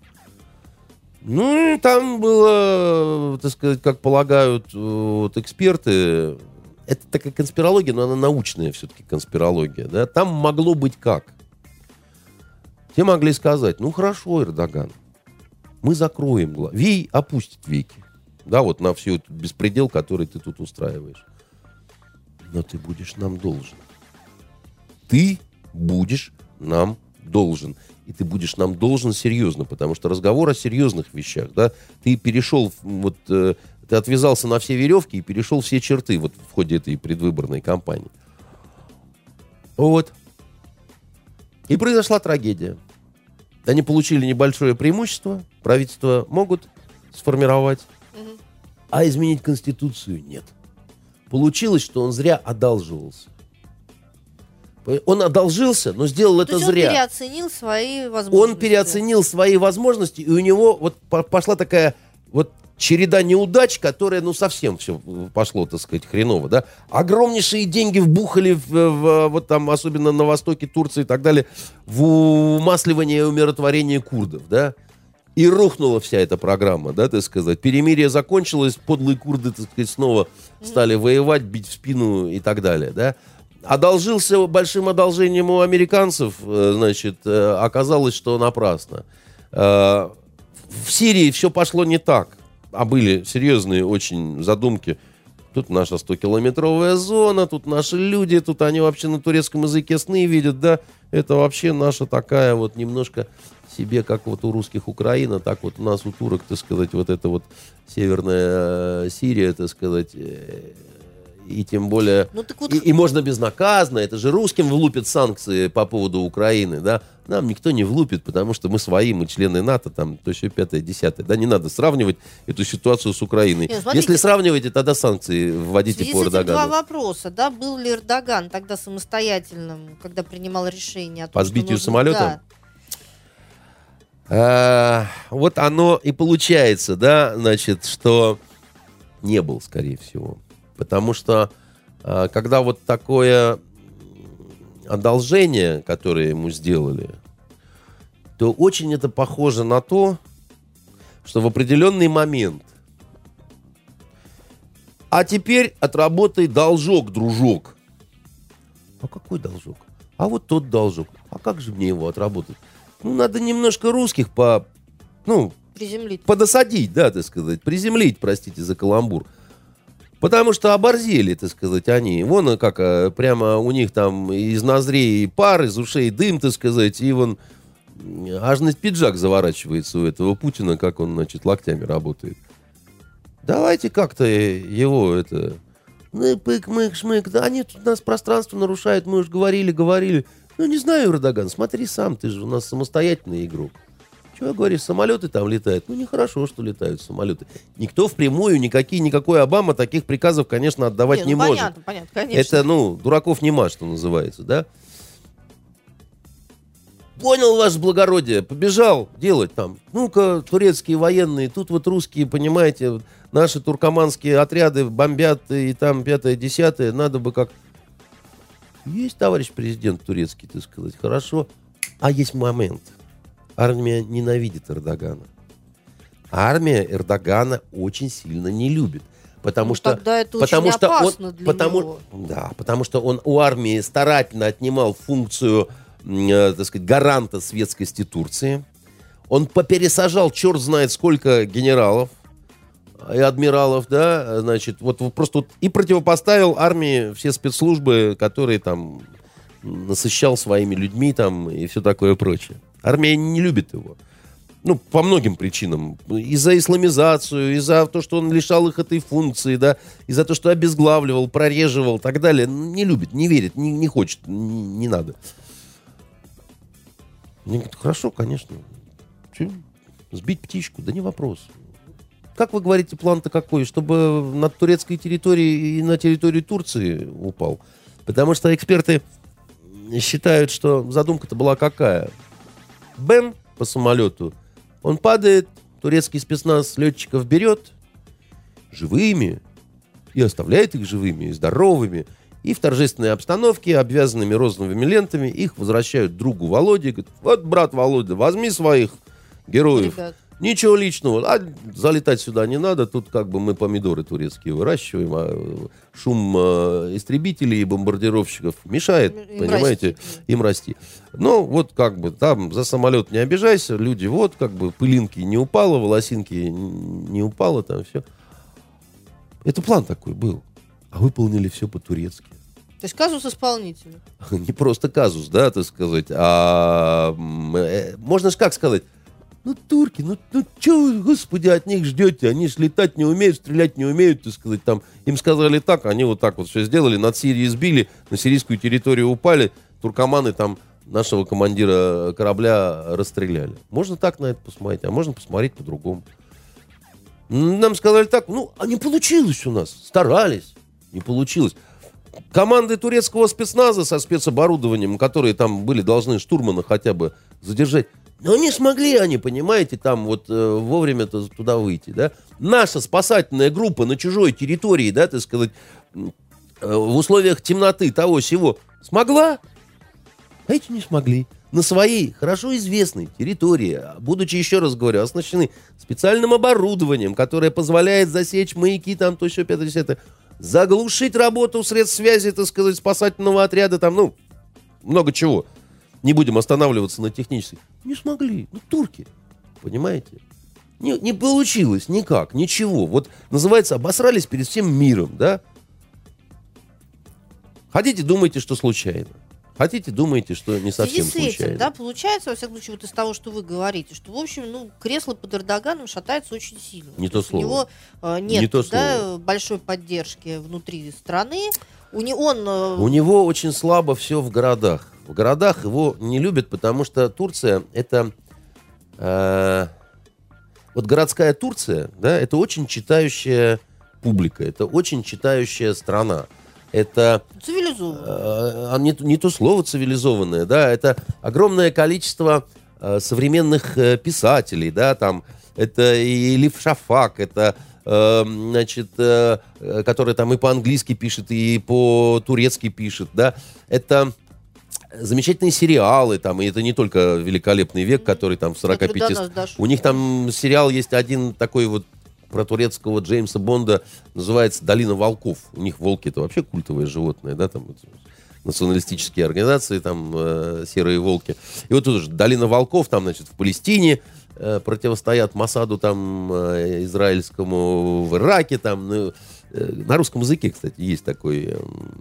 Ну, и там было, так сказать, как полагают вот, эксперты, это такая конспирология, но она научная все-таки конспирология. Да? Там могло быть как? Те могли сказать: ну, хорошо, Эрдоган, мы закроем глаза. Вий опустит веки. Да, вот на всю этот беспредел, который ты тут устраиваешь. Но ты будешь нам должен. Ты будешь нам должен. И ты будешь нам должен серьезно, потому что разговор о серьезных вещах, да, ты перешел, вот, ты отвязался на все веревки и перешел все черты вот в ходе этой предвыборной кампании. Вот. И произошла трагедия. Они получили небольшое преимущество, правительство могут сформировать, а изменить Конституцию нет. Получилось, что он зря одалживался. Он одолжился, но сделал это зря. Он переоценил свои возможности. Он переоценил свои возможности, и у него вот пошла такая вот череда неудач, которая, ну, совсем все пошло, так сказать, хреново, да. Огромнейшие деньги вбухали вот там, особенно на востоке Турции и так далее, в умасливание и умиротворение курдов, да. И рухнула вся эта программа, да, так сказать. Перемирие закончилось, подлые курды, так сказать, снова стали воевать, бить в спину и так далее, да. Одолжился большим одолжением у американцев, значит, оказалось, что напрасно. В Сирии все пошло не так, а были серьезные очень задумки. Тут наша 100-километровая зона, тут наши люди, тут они вообще на турецком языке сны видят, да. Это вообще наша такая вот немножко себе, как вот у русских Украина, так вот у нас у турок, так сказать, вот это вот северная Сирия, так сказать, и тем более... Ну, так вот... и можно безнаказанно, это же русским влупят санкции по поводу Украины, да, нам никто не влупит, потому что мы свои, мы члены НАТО, там, то еще 5-10, да, не надо сравнивать эту ситуацию с Украиной. Нет, если сравниваете, тогда санкции вводите по Эрдогану. Два вопроса, да, был ли Эрдоган тогда самостоятельным, когда принимал решение о том, по сбитию самолета? Да. Вот оно и получается, да, значит, что не был, скорее всего. Потому что, когда вот такое одолжение, которое ему сделали, то очень это похоже на то, что в определенный момент: а теперь отработай должок, дружок. А какой должок? А вот тот должок. А как же мне его отработать? Ну, надо немножко русских приземлить. Подосадить, да, так сказать. Приземлить, простите за каламбур. Потому что оборзели, так сказать, они. Вон как прямо у них там из ноздрей пар, из ушей дым, так сказать. И вон аж на пиджак заворачивается у этого Путина, как он, значит, локтями работает. Давайте как-то его это... Ну, пык-мык-шмык. Да они тут у нас пространство нарушают. Мы уж говорили. Ну, не знаю, Эрдоган, смотри сам, ты же у нас самостоятельный игрок. Чего говоришь, самолеты там летают? Ну, нехорошо, что летают самолеты. Никто впрямую, никакой Обама таких приказов, конечно, отдавать не может. Понятно, конечно. Это, дураков нема, что называется, да? Понял, ваше благородие, побежал делать там. Ну-ка, турецкие военные, тут вот русские, понимаете, наши туркоманские отряды бомбят и там 5-10, надо бы как... Есть, товарищ президент турецкий, так сказать, хорошо. А есть момент. Армия ненавидит Эрдогана. Армия Эрдогана очень сильно не любит. Потому что, тогда это потому очень что опасно для него. Да, потому что он у армии старательно отнимал функцию, так сказать, гаранта светскости Турции. Он попересажал черт знает сколько генералов и адмиралов, да, значит, вот просто и противопоставил армии все спецслужбы, которые там насыщал своими людьми там и все такое прочее. Армия не любит его. По многим причинам. И за исламизацию, и за то, что он лишал их этой функции, да, и за то, что обезглавливал, прореживал и так далее. Не любит, не верит, не хочет, не надо. Мне говорят, хорошо, конечно. Че? Сбить птичку? Да не вопрос. Как вы говорите, план-то какой? Чтобы над турецкой территорией и на территории Турции упал? Потому что эксперты считают, что задумка-то была какая? Бэм по самолету. Он падает, турецкий спецназ летчиков берет живыми и оставляет их живыми и здоровыми. И в торжественной обстановке, обвязанными розовыми лентами, их возвращают другу Володе. Говорят, вот, брат Володя, возьми своих героев. Ребят. Ничего личного. А залетать сюда не надо. Тут как бы мы помидоры турецкие выращиваем. А шум истребителей и бомбардировщиков мешает, понимаете, им расти. Ну, вот как бы там за самолет не обижайся. Люди, вот как бы пылинки не упало, волосинки не упало, там все. Это план такой был. А выполнили все по-турецки. То есть казус исполнителя. Не просто казус, да, так сказать. А можно же как сказать? Турки, что вы, господи, от них ждете? Они ж летать не умеют, стрелять не умеют, так сказать. Там, им сказали так, они вот так вот все сделали, над Сирией сбили, на сирийскую территорию упали, туркоманы там нашего командира корабля расстреляли. Можно так на это посмотреть, а можно посмотреть по-другому. Нам сказали так, а не получилось у нас, старались, не получилось. Команды турецкого спецназа со спецоборудованием, которые там были, должны штурмана хотя бы задержать, но не смогли они, понимаете, там вот вовремя туда выйти, да. Наша спасательная группа на чужой территории, да, так сказать, в условиях темноты того-сего смогла, а эти не смогли. На своей хорошо известной территории, будучи, еще раз говорю, оснащены специальным оборудованием, которое позволяет засечь маяки, там, то еще 5-10, заглушить работу средств связи, так сказать, спасательного отряда, там, много чего. Не будем останавливаться на технических. Не смогли. Турки. Понимаете? Не получилось никак, ничего. Вот, называется, обосрались перед всем миром, да? Хотите, думайте, что случайно. Хотите, думаете, что не совсем в связи с случайно. этим, да, получается, во всяком случае, вот из того, что вы говорите, что, в общем, кресло под Эрдоганом шатается очень сильно. Не то слово. У него нет не то слово. Большой поддержки внутри страны. У него очень слабо все в городах. В городах его не любят, потому что Турция это... вот городская Турция, да, это очень читающая публика, это очень читающая страна. Это... Цивилизованная. Не то слово цивилизованное, да, это огромное количество современных писателей, да, там, это и Лиф Шафак, это... который там и по-английски пишет, и по-турецки пишет, да, это замечательные сериалы, там, и это не только «Великолепный век», который там в 45... У них там сериал есть один такой вот про турецкого Джеймса Бонда, называется «Долина волков». У них волки — это вообще культовое животное, да, там националистические организации, там серые волки. И вот тут же «Долина волков», там, значит, в Палестине противостоят Масаду там израильскому, в Ираке там, на русском языке, кстати, есть такой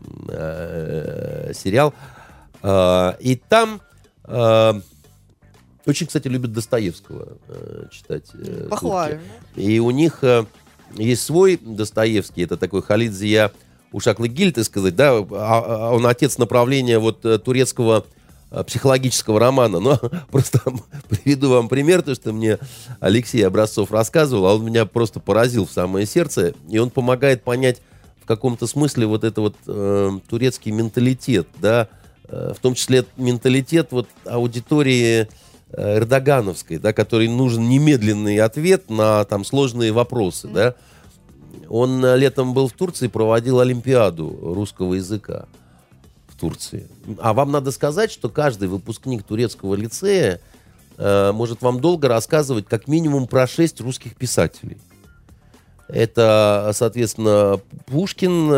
сериал, и там очень, кстати, любят Достоевского читать. Похвально. И у них есть свой Достоевский, это такой Халид Зия Ушаклыгиль, так сказать, да, он отец направления вот турецкого психологического романа, но просто приведу вам пример, то, что мне Алексей Образцов рассказывал, а он меня просто поразил в самое сердце, и он помогает понять в каком-то смысле вот это вот турецкий менталитет, да, в том числе менталитет вот аудитории эрдогановской, да, которой нужен немедленный ответ на там сложные вопросы, да. Он летом был в Турции, проводил Олимпиаду русского языка в Турции. А вам надо сказать, что каждый выпускник турецкого лицея может вам долго рассказывать как минимум про 6 русских писателей. Это, соответственно, Пушкин,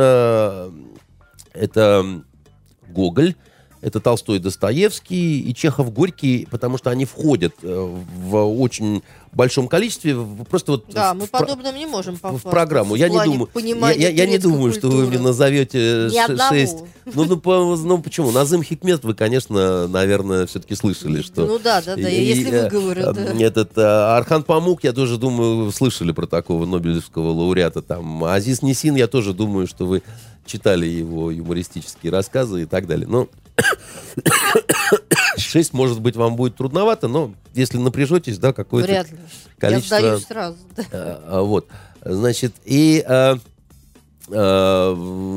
это Гоголь, это Толстой, Достоевский и Чехов, Горький, потому что они входят в очень большом количестве. Просто вот да, мы подобным не можем попасть. В программу. Я не думаю, я не думаю, что вы мне назовете 6. Ну, почему? Назым Хикмет вы, конечно, наверное, все-таки слышали, что... Ну да, если выговорю. Этот Орхан Памук, я тоже думаю, слышали про такого нобелевского лауреата. Там Азиз Несин, я тоже думаю, что вы читали его юмористические рассказы и так далее. Но 6, может быть, вам будет трудновато, но если напряжетесь, да, какое-то количество... Я сдаюсь сразу. Вот, значит, и там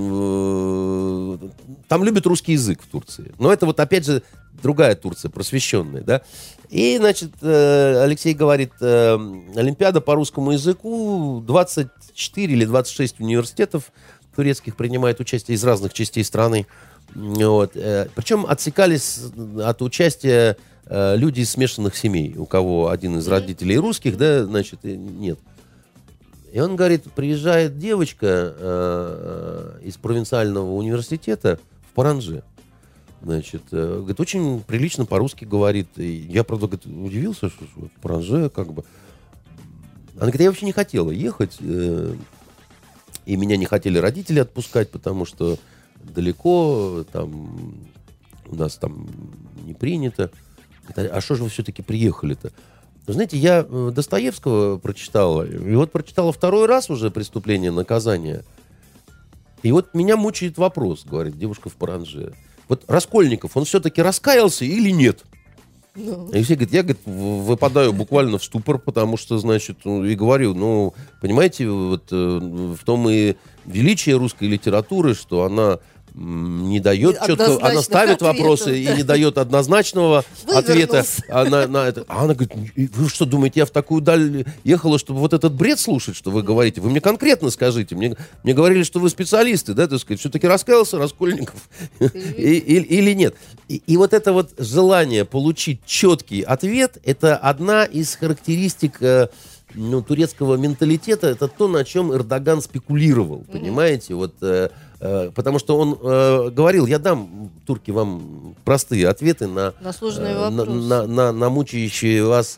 любят русский язык в Турции. Но это вот, опять же, другая Турция, просвещенная, да. И, значит, Алексей говорит, Олимпиада по русскому языку, 24 или 26 университетов турецких принимает участие из разных частей страны. Вот. Причем отсекались от участия люди из смешанных семей, у кого один из родителей русских, да, значит, нет. И он говорит, приезжает девочка из провинциального университета в Паранже. Значит, говорит, очень прилично по-русски говорит. И я, правда, говорит, удивился, что в Паранже как бы... Она говорит, я вообще не хотела ехать, и меня не хотели родители отпускать, потому что далеко, там, у нас там не принято. А что же вы все-таки приехали-то? Вы знаете, я Достоевского прочитала, и вот прочитала второй раз уже «Преступление и наказание». И вот меня мучает вопрос, говорит девушка в Паранже. Вот Раскольников, он все-таки раскаялся или нет? И все говорят, я, говорит, выпадаю буквально в ступор, потому что, значит, и говорю, ну, понимаете, вот в том и величие русской литературы, что она не дает четко, она ставит вопросы и не дает однозначного ответа на это. А она говорит, вы что думаете, я в такую даль ехала, чтобы вот этот бред слушать, что вы говорите? Вы мне конкретно скажите. Мне говорили, что вы специалисты, да, так сказать, все-таки раскаялся Раскольников или нет. И вот это вот желание получить четкий ответ, это одна из характеристик турецкого менталитета, это то, на чем Эрдоган спекулировал, понимаете, вот... Потому что он говорил, я дам, турки, вам простые ответы на сложные вопросы, на мучающие вас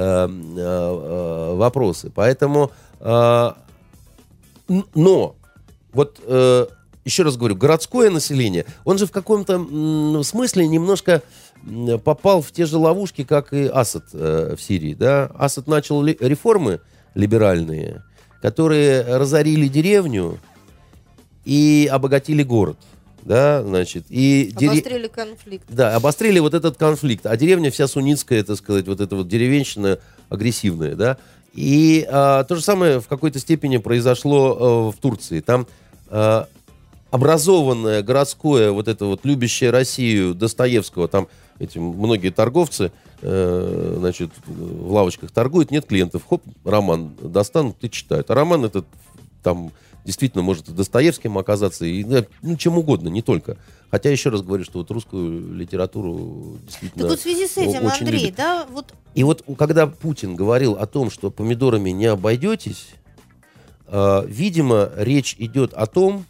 вопросы. Поэтому, но, вот еще раз говорю, городское население, он же в каком-то смысле немножко попал в те же ловушки, как и Асад в Сирии. Да? Асад начал реформы либеральные, которые разорили деревню и обогатили город, да, значит, и обострили конфликт. Да, обострили вот этот конфликт, а деревня вся суннитская, так сказать, вот эта вот деревенщина агрессивная, да, и то же самое в какой-то степени произошло в Турции. Там образованное городское, вот это вот любящее Россию Достоевского, там эти многие торговцы, значит, в лавочках торгуют, нет клиентов, хоп, роман достанут и читают, а роман этот там действительно может и Достоевским оказаться, и чем угодно, не только. Хотя, еще раз говорю, что вот русскую литературу действительно... Так вот в связи с этим, Андрей, любят. Да, вот... И вот когда Путин говорил о том, что помидорами не обойдетесь, видимо, речь идет о том,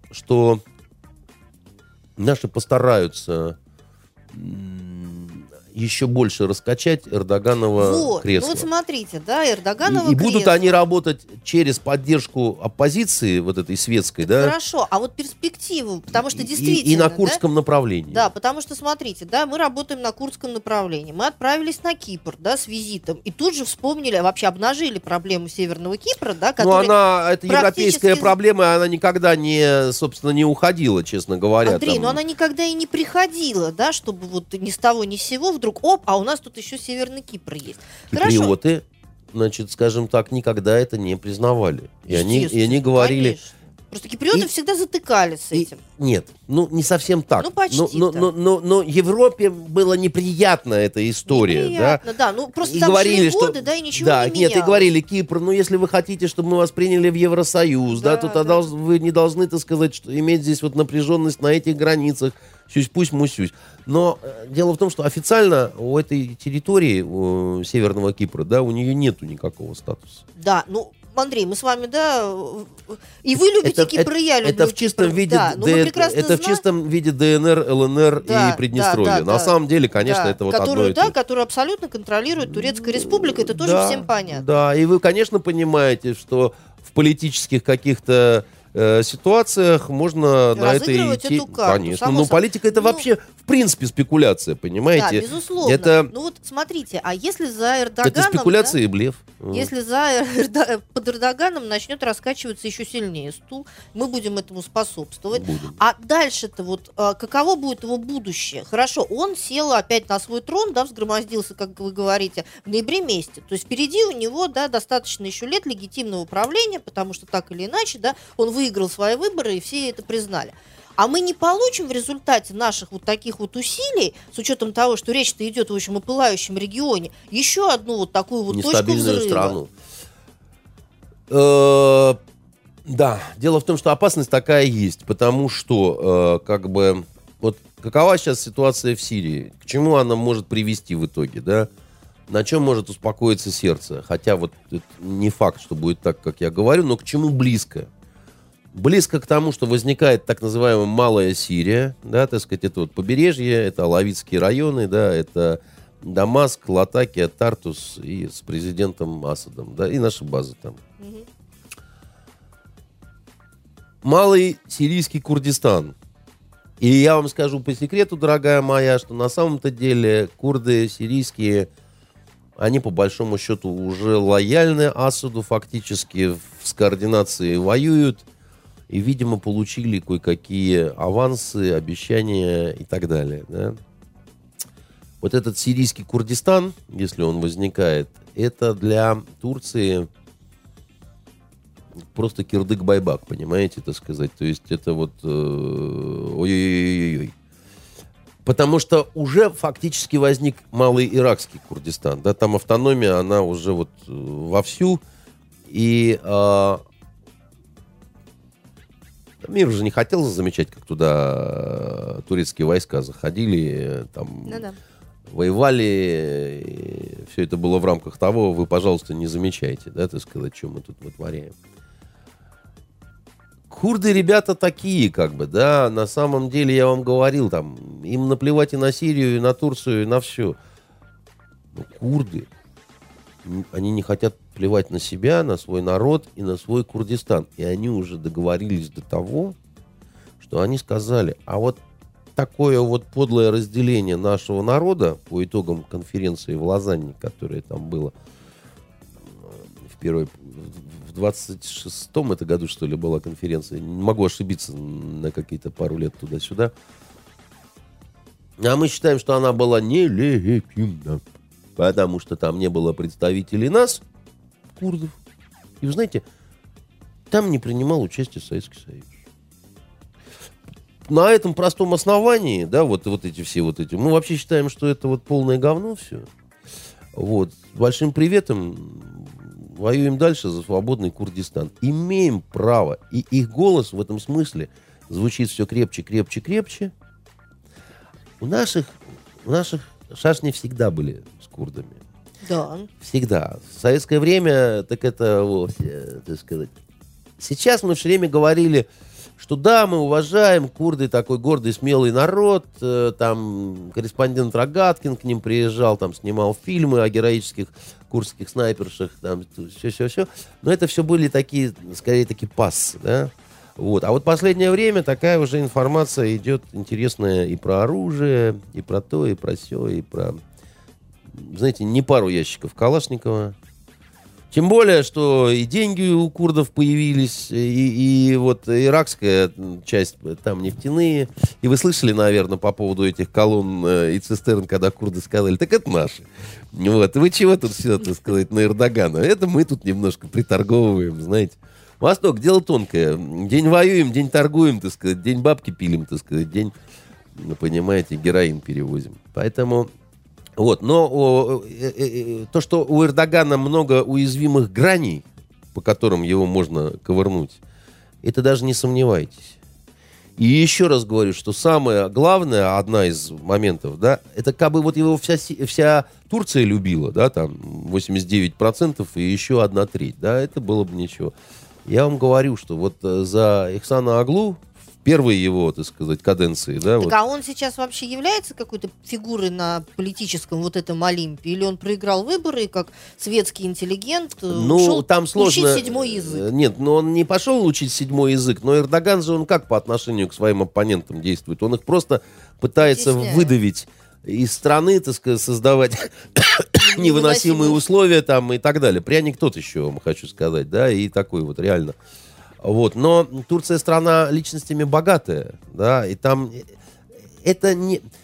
что наши постараются еще больше раскачать Эрдоганово кресло. Ну вот смотрите, да, Эрдоганово и будут они работать через поддержку оппозиции, вот этой светской, да? Хорошо, а вот перспективу, потому что действительно... И на курдском направлении. Да, потому что, смотрите, да, мы работаем на курдском направлении, мы отправились на Кипр, да, с визитом, и тут же вспомнили, вообще обнажили проблему Северного Кипра, да, которая... Ну, это европейская проблема, она никогда не, собственно, не уходила, честно говоря. Андрей, но она никогда и не приходила, да, чтобы вот ни с того ни с сего вдруг, а у нас тут еще Северный Кипр есть. Киприоты, значит, скажем так, никогда это не признавали. И они говорили... Конечно. Просто киприоты всегда затыкали с этим. Нет, не совсем так. Ну, почти но Европе было неприятна эта история. Неприятно, да. Ну, просто и там говорили, шли годы, да, и ничего не менялось. Нет, и говорили, Кипр, если вы хотите, чтобы мы вас приняли в Евросоюз, то тогда вы не должны, так сказать, иметь здесь вот напряженность на этих границах, сюсь-пусть-мусюсь. Но дело в том, что официально у этой территории, у Северного Кипра, у нее нету никакого статуса. Да, Андрей, мы с вами, да, и вы любите Кипр, и я люблю это в чистом Кипр. виде, в чистом виде ДНР, ЛНР и Приднестровья. На самом деле, конечно, это вот одно и то же. Которую абсолютно контролирует Турецкая Республика, это тоже всем понятно. Да, и вы, конечно, понимаете, что в политических каких-то ситуациях можно на этой идти. Эту карту, конечно. Политика это вообще в принципе спекуляция, понимаете? Да, безусловно. Это... вот смотрите, а если за Эрдоганом... Это спекуляция и блеф. Если под Эрдоганом начнет раскачиваться еще сильнее стул, мы будем этому способствовать. А дальше-то каково будет его будущее? Хорошо, он сел опять на свой трон, взгромоздился, как вы говорите, в ноябре месяце. То есть впереди у него, достаточно еще лет легитимного правления, потому что так или иначе, он выиграл свои выборы, и все это признали. А мы не получим в результате наших вот таких вот усилий, с учетом того, что речь-то идет, в общем, о пылающем регионе, еще одну вот такую вот точку взрыва. Страну. Да, дело в том, что опасность такая есть, потому что, вот какова сейчас ситуация в Сирии, к чему она может привести в итоге, да? На чем может успокоиться сердце? Хотя вот это не факт, что будет так, как я говорю, но к чему близко? Близко к тому, что возникает так называемая Малая Сирия, так сказать, это вот побережье, это Алавитские районы, это Дамаск, Латакия, Тартус и с президентом Асадом, и наши базы там. Малый сирийский Курдистан. И я вам скажу по секрету, дорогая моя, что на самом-то деле курды сирийские, они по большому счету уже лояльны Асаду, фактически с координацией воюют. И, видимо, получили кое-какие авансы, обещания и так далее. Да? Вот этот сирийский Курдистан, если он возникает, это для Турции просто кирдык-байбак, понимаете, так сказать. То есть это вот... ой-ой-ой-ой-ой. Потому что уже фактически возник малый иракский Курдистан. Да? Там автономия, она уже вот вовсю. И... Мир же не хотел замечать, как туда турецкие войска заходили, там воевали, и все это было в рамках того, вы, пожалуйста, не замечайте, так сказать, что мы тут вытворяем. Курды, ребята, такие, на самом деле, я вам говорил, им наплевать и на Сирию, и на Турцию, и на все. Но курды, они не хотят плевать на себя, на свой народ и на свой Курдистан. И они уже договорились до того, что они сказали, а вот такое вот подлое разделение нашего народа по итогам конференции в Лозанне, которая там была в 26-м это году, что ли, была конференция. Не могу ошибиться на какие-то пару лет туда-сюда. А мы считаем, что она была нелегитимна, потому что там не было представителей нас, курдов. И вы знаете, там не принимал участие Советский Союз. На этом простом основании, вот эти все мы вообще считаем, что это вот полное говно все. Вот. С большим приветом воюем дальше за свободный Курдистан. Имеем право. И их голос в этом смысле звучит все крепче, крепче, крепче. У наших шашни всегда были с курдами. Да. Всегда. В советское время, так это вовсе, так сказать. Сейчас мы все время говорили, что да, мы уважаем, курды такой гордый, смелый народ, там корреспондент Рогаткин к ним приезжал, там снимал фильмы о героических курдских снайпершах, там все. Но это все были такие, скорее, такие пассы, да. Вот. А вот последнее время такая уже информация идет интересная и про оружие, и про то, и про сё, и про, знаете, не пару ящиков Калашникова. Тем более, что и деньги у курдов появились, и вот иракская часть, там нефтяные. И вы слышали, наверное, по поводу этих колонн и цистерн, когда курды сказали, так это наши. Вот. Вы чего тут все, так сказать, на Эрдогана? Это мы тут немножко приторговываем, знаете. Восток, дело тонкое. День воюем, день торгуем, так сказать, день бабки пилим, так сказать, день, ну, понимаете, героин перевозим. Поэтому, вот, но то, что у Эрдогана много уязвимых граней, по которым его можно ковырнуть, это даже не сомневайтесь. И еще раз говорю, что самое главное, одна из моментов, да, это как бы вот его вся Турция любила, да, там 89% и еще 1/3, да, это было бы ничего. Я вам говорю, что вот за Ихсана Оглу в первой его, так сказать, каденции, да. Так, вот, а он сейчас вообще является какой-то фигурой на политическом вот этом Олимпе? Или он проиграл выборы, и как светский интеллигент ушел там сложно учить 7-й язык? Нет, но он не пошел учить 7-й язык, но Эрдоган же он как по отношению к своим оппонентам действует? Он их просто пытается выдавить из страны, так сказать, создавать невыносимые условия там и так далее. Пряник тот еще, вам хочу сказать, да, и такой вот реально. Вот, но Турция страна личностями богатая, да, и там это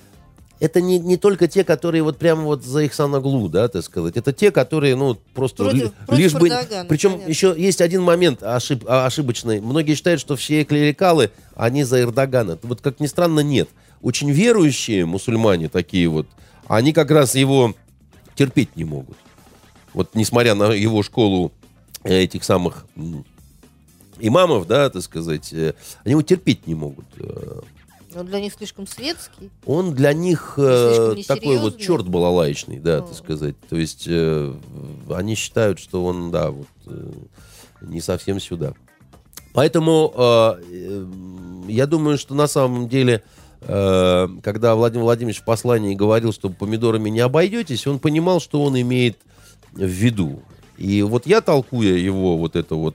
не только те, которые вот прямо вот за Ихсан Оглу, да, так сказать, это те, которые, ну, просто лишь бы... Причем понятно. Еще есть один момент ошибочный. Многие считают, что все клерикалы, они за Эрдогана. Вот, как ни странно, нет. Очень верующие мусульмане такие вот, они как раз его терпеть не могут. Вот несмотря на его школу этих самых имамов, да, так сказать, они его терпеть не могут. Он для них слишком светский? Он для них такой вот черт балалаечный, да, так сказать. То есть они считают, что он, да, вот не совсем сюда. Поэтому я думаю, что на самом деле... когда Владимир Владимирович в послании говорил, что помидорами не обойдетесь, он понимал, что он имеет в виду. И вот я, толкуя его, вот это вот,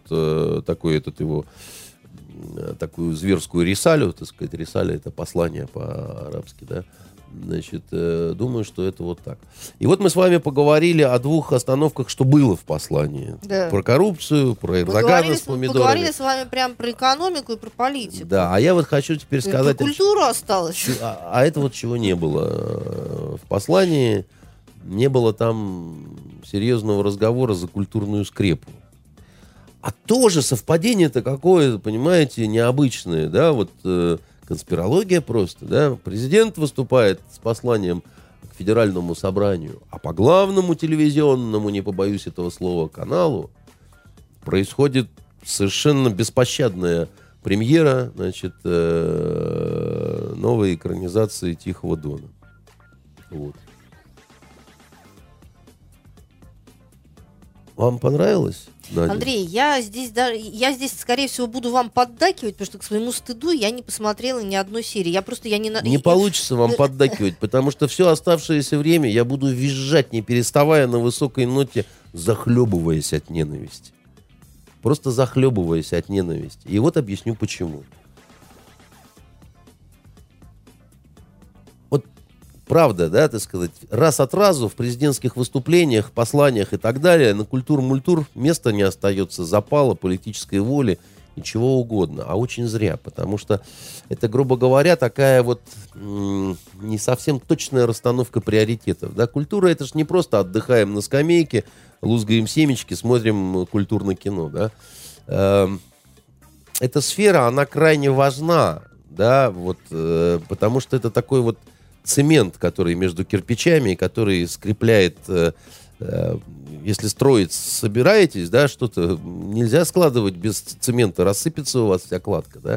такую зверскую рисалю, так сказать, рисаля — это послание по-арабски, да, значит, думаю, что это вот так. И вот мы с вами поговорили о двух остановках, что было в послании. Да. Про коррупцию, про Эрдогана с помидорами. Мы поговорили с вами прям про экономику и про политику. Да, а я вот хочу теперь сказать... Про культуру осталось. А это вот чего не было в послании. Не было там серьезного разговора за культурную скрепу. А тоже совпадение-то какое, понимаете, необычное, да, вот конспирология просто, да. Президент выступает с посланием к Федеральному собранию, а по главному телевизионному, не побоюсь этого слова, каналу происходит совершенно беспощадная премьера, значит, новой экранизации «Тихого Дона». Вот. Вам понравилось, Надя? Андрей, я здесь, скорее всего, буду вам поддакивать, потому что, к своему стыду, я не посмотрела ни одной серии. Не получится вам поддакивать, потому что все оставшееся время я буду визжать, не переставая, на высокой ноте, захлебываясь от ненависти. Просто захлебываясь от ненависти. И вот объясню, почему. Правда, да, так сказать, раз от разу в президентских выступлениях, посланиях и так далее на культур-мультур места не остается, запала, политической воли и чего угодно. А очень зря, потому что это, грубо говоря, такая вот не совсем точная расстановка приоритетов. Да? Культура — это же не просто отдыхаем на скамейке, лузгаем семечки, смотрим культурное кино. Да? Эта сфера, она крайне важна, да, вот, потому что это такой вот цемент, который между кирпичами, который скрепляет, если строить собираетесь, да, что-то нельзя складывать без цемента, рассыпется у вас вся кладка, да.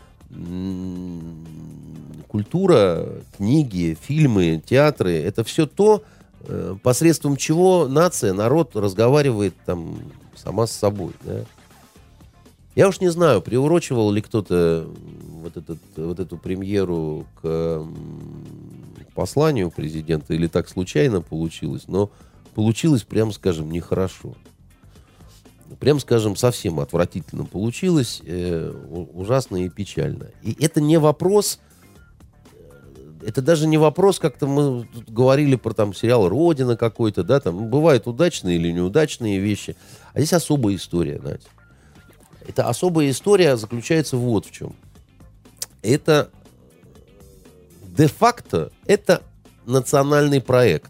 Культура, книги, фильмы, театры — это все то, посредством чего нация, народ разговаривает там сама с собой, да. Я уж не знаю, приурочивал ли кто-то вот эту премьеру к посланию президента, или так случайно получилось, но получилось, прямо скажем, нехорошо. Прям скажем, совсем отвратительно получилось, ужасно и печально. И это не вопрос, это даже не вопрос, как-то мы тут говорили про там сериал «Родина» какой-то, да, там бывают удачные или неудачные вещи, а здесь особая история, Надя. Эта особая история заключается вот в чем. Это де-факто, это национальный проект.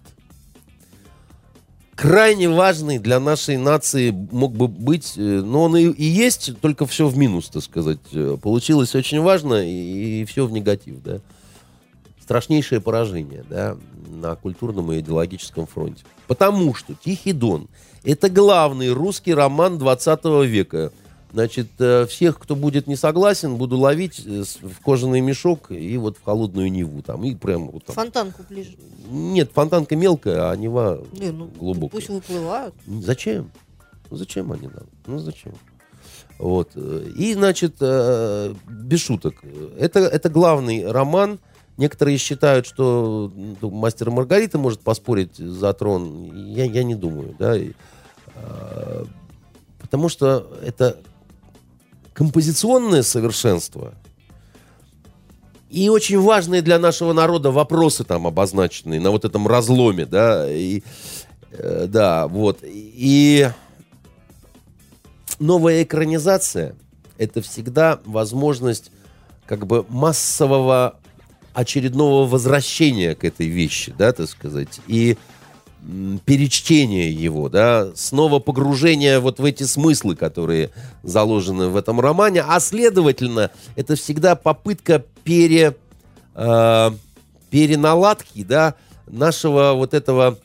Крайне важный для нашей нации мог бы быть, но он и есть, только все в минус, так сказать. Получилось очень важно, и все в негатив, да. Страшнейшее поражение, да, на культурном и идеологическом фронте. Потому что «Тихий Дон» — это главный русский роман 20 века. Значит, всех, кто будет не согласен, буду ловить в кожаный мешок и вот в холодную Неву. Там, и прям, вот там. Фонтанку ближе. Нет, фонтанка мелкая, а Нева глубокая. Пусть выплывают. Зачем? Ну, зачем они нам? Ну, зачем? Вот. И, значит, без шуток. Это главный роман. Некоторые считают, что «Мастер и Маргарита» может поспорить за трон. Я не думаю, да. Потому что это композиционное совершенство и очень важные для нашего народа вопросы там обозначенные на вот этом разломе, да, да, вот. И новая экранизация — это всегда возможность как бы массового очередного возвращения к этой вещи, да, так сказать, и перечтение его, да, снова погружение вот в эти смыслы, которые заложены в этом романе, а следовательно, это всегда попытка переналадки, да, нашего вот этого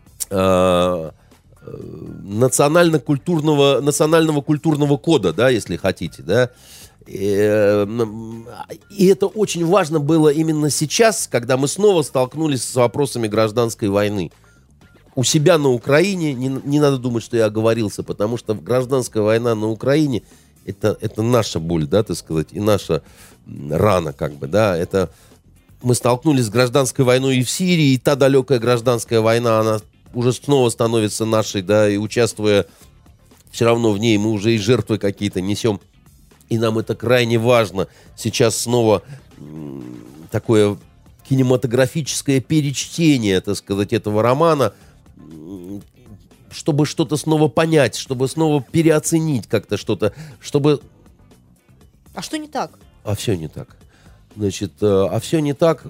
национального культурного кода, да, если хотите, да. И это очень важно было именно сейчас, когда мы снова столкнулись с вопросами гражданской войны. У себя на Украине, не надо думать, что я оговорился, потому что гражданская война на Украине это наша боль, да, так сказать, и наша рана, как бы, да, это мы столкнулись с гражданской войной и в Сирии, и та далекая гражданская война, она уже снова становится нашей, да, и участвуя все равно в ней, мы уже и жертвы какие-то несем, и нам это крайне важно сейчас снова такое кинематографическое перечтение, так сказать, этого романа, чтобы что-то снова понять, чтобы снова переоценить как-то что-то, чтобы... А что не так? А все не так. Значит, а все не так.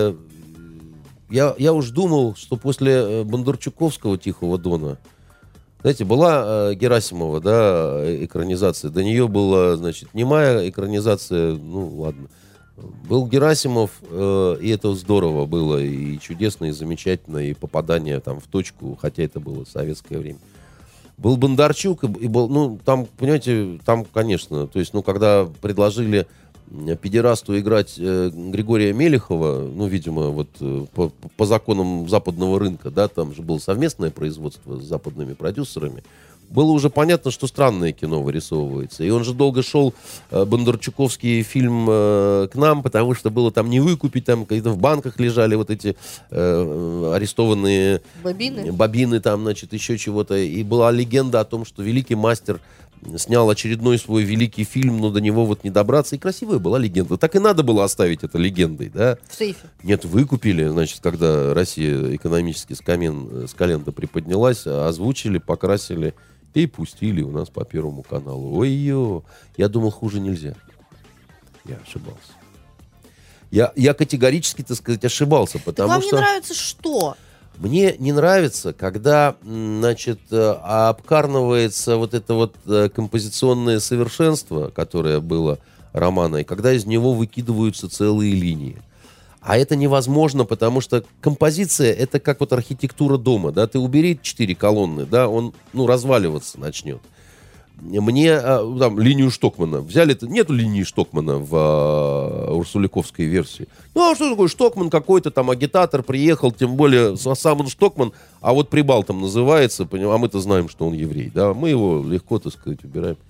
Я уж думал, что после Бондарчуковского «Тихого Дона», знаете, была Герасимова, да, экранизация. До нее была, значит, немая экранизация, ну, ладно. Был Герасимов, и это здорово было, и чудесно, и замечательно, и попадание там в точку, хотя это было советское время. Был Бондарчук, и был, ну, там, понимаете, там, конечно, то есть, ну, когда предложили педерасту играть Григория Мелехова, ну, видимо, вот по законам западного рынка, да, там же было совместное производство с западными продюсерами, было уже понятно, что странное кино вырисовывается. И он же долго шел, бондарчуковский фильм, к нам, потому что было там не выкупить, там какие-то в банках лежали вот эти арестованные бобины там, значит, еще чего-то. И была легенда о том, что великий мастер снял очередной свой великий фильм, но до него вот не добраться. И красивая была легенда. Так и надо было оставить это легендой, да? В сейфе. Нет, выкупили, значит, когда Россия экономически с колен-то приподнялась, озвучили, покрасили и пустили у нас по Первому каналу. Ой-ё, я думал, хуже нельзя. Я ошибался. Я категорически, так сказать, ошибался, потому так вам что... не нравится что? Мне не нравится, когда, значит, обкарнывается вот это вот композиционное совершенство, которое было романа, и когда из него выкидываются целые линии. А это невозможно, потому что композиция — это как вот архитектура дома, да, ты убери 4 колонны, да, он, ну, разваливаться начнет. Мне там линию Штокмана взяли, нету линии Штокмана в урсуляковской версии. Ну, а что такое Штокман какой-то там агитатор приехал, тем более сам он Штокман, а вот Прибалтом называется, а мы-то знаем, что он еврей, да, мы его легко, так сказать, убираем.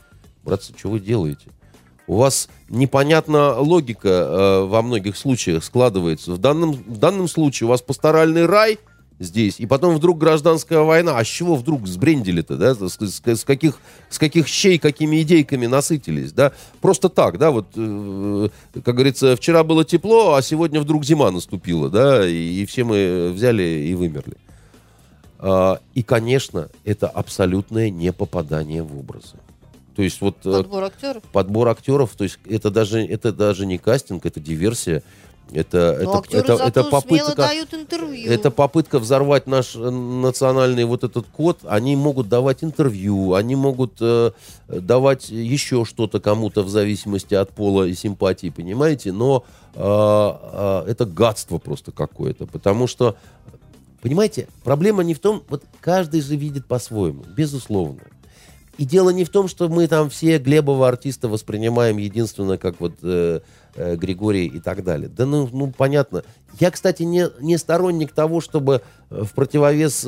Братцы, что вы делаете? У вас непонятна логика во многих случаях складывается. В данном случае у вас пасторальный рай здесь, и потом вдруг гражданская война. А с чего вдруг сбрендили-то, да? С каких щей, какими идейками насытились, да? Просто так, да, вот, как говорится, вчера было тепло, а сегодня вдруг зима наступила, да, и все мы взяли и вымерли. И, конечно, это абсолютное непопадание в образы. То есть вот Подбор актеров? Подбор актеров, то есть это даже не кастинг, это диверсия. Это попытка, дают интервью. Это попытка взорвать наш национальный вот этот код. Они могут давать интервью, они могут давать еще что-то кому-то в зависимости от пола и симпатии, понимаете? Но это гадство просто какое-то, потому что, понимаете, проблема не в том, вот каждый же видит по-своему, безусловно. И дело не в том, что мы там все Глебова артиста воспринимаем единственно как вот Григорий и так далее. Да ну понятно. Я, кстати, не сторонник того, чтобы в противовес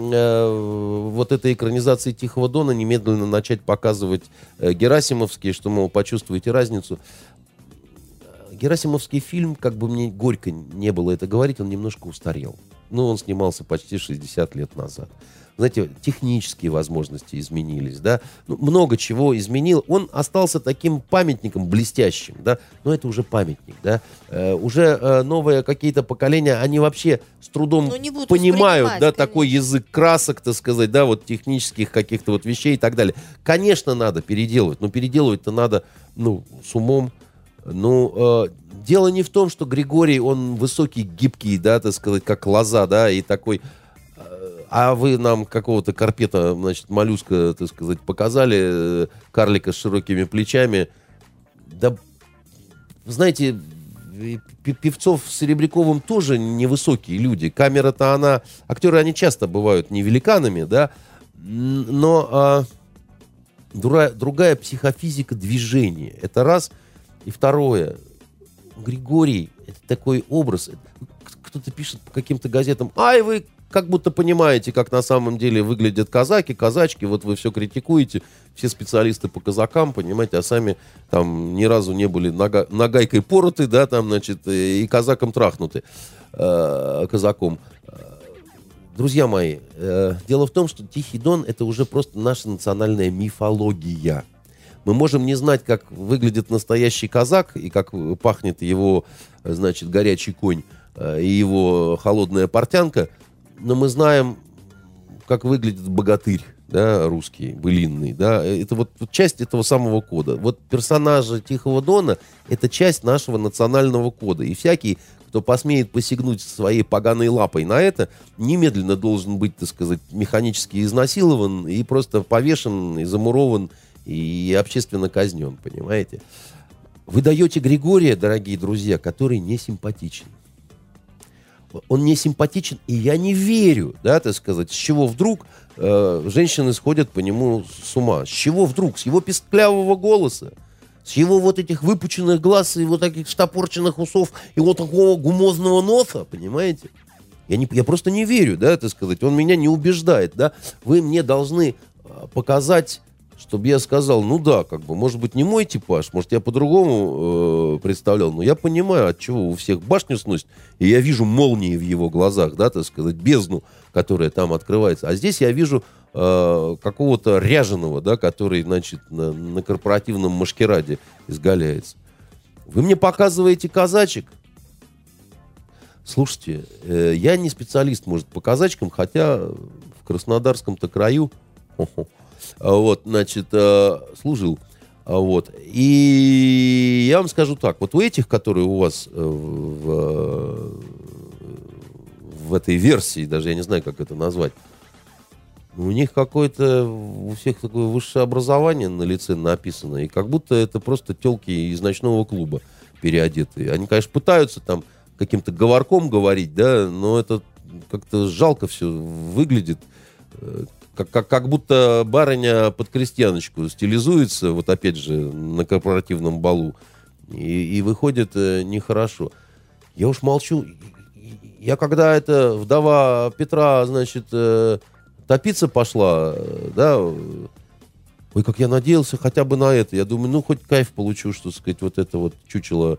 вот этой экранизации «Тихого Дона» немедленно начать показывать герасимовские, что, мол, почувствуете разницу. Герасимовский фильм, как бы мне горько не было это говорить, он немножко устарел. Ну, он снимался почти 60 лет назад. Знаете, технические возможности изменились, да, ну, много чего изменил. Он остался таким памятником блестящим, да, но это уже памятник, да. Уже новые какие-то поколения, они вообще с трудом понимают, да, такой язык красок, так сказать, да, вот технических каких-то вот вещей и так далее. Конечно, надо переделывать, но переделывать-то надо, ну, с умом. Ну, дело не в том, что Григорий, он высокий, гибкий, да, так сказать, как лоза, да, и такой... А вы нам какого-то карпета, значит, моллюска, так сказать, показали, карлика с широкими плечами. Да, знаете, певцов с Серебряковым тоже невысокие люди. Камера-то она... Актеры, они часто бывают не великанами, да, но другая психофизика движения. Это раз. И второе. Григорий — это такой образ. Кто-то пишет по каким-то газетам: «Ай, вы как будто понимаете, как на самом деле выглядят казаки, казачки, вот вы все критикуете, все специалисты по казакам, понимаете, а сами там ни разу не были нагайкой пороты, да, там, значит, и казаком трахнуты, казаком». Друзья мои, дело в том, что «Тихий Дон» — это уже просто наша национальная мифология. Мы можем не знать, как выглядит настоящий казак и как пахнет его, значит, горячий конь и его холодная портянка, но мы знаем, как выглядит богатырь, да, русский, былинный, да, это вот часть этого самого кода. Вот персонажи Тихого Дона — это часть нашего национального кода, и всякий, кто посмеет посягнуть своей поганой лапой на это, немедленно должен быть, так сказать, механически изнасилован и просто повешен, и замурован, и общественно казнен, понимаете? Вы даете Григория, дорогие друзья, который не симпатичен. Он не симпатичен, и я не верю, да, так сказать, с чего вдруг женщины сходят по нему с ума. С чего вдруг? С его песклявого голоса, с его вот этих выпученных глаз и вот таких штопорченных усов и вот такого гумозного носа, понимаете? Я просто не верю, да, так сказать. Он меня не убеждает, да. Вы мне должны показать, чтобы я сказал, ну да, как бы, может быть, не мой типаж, может, я по-другому представлял, но я понимаю, от чего у всех башню сносит, и я вижу молнии в его глазах, да, так сказать, бездну, которая там открывается. А здесь я вижу какого-то ряженого, да, который, значит, на корпоративном машкераде изгаляется. Вы мне показываете казачек? Слушайте, я не специалист, может, по казачкам, хотя в Краснодарском-то краю... Вот, значит, служил. Вот. И я вам скажу так. Вот у этих, которые у вас в этой версии, даже я не знаю, как это назвать, у них какое-то, у всех такое высшее образование на лице написано, и как будто это просто тёлки из ночного клуба переодетые. Они, конечно, пытаются там каким-то говорком говорить, да, но это как-то жалко все выглядит. Как будто барыня под крестьяночку стилизуется, вот опять же, на корпоративном балу, и выходит нехорошо. Я уж молчу. Я когда эта вдова Петра, значит, топиться пошла, да, Ой, как я надеялся хотя бы на это. Я думаю, ну, хоть кайф получу, что, так сказать, вот это вот чучело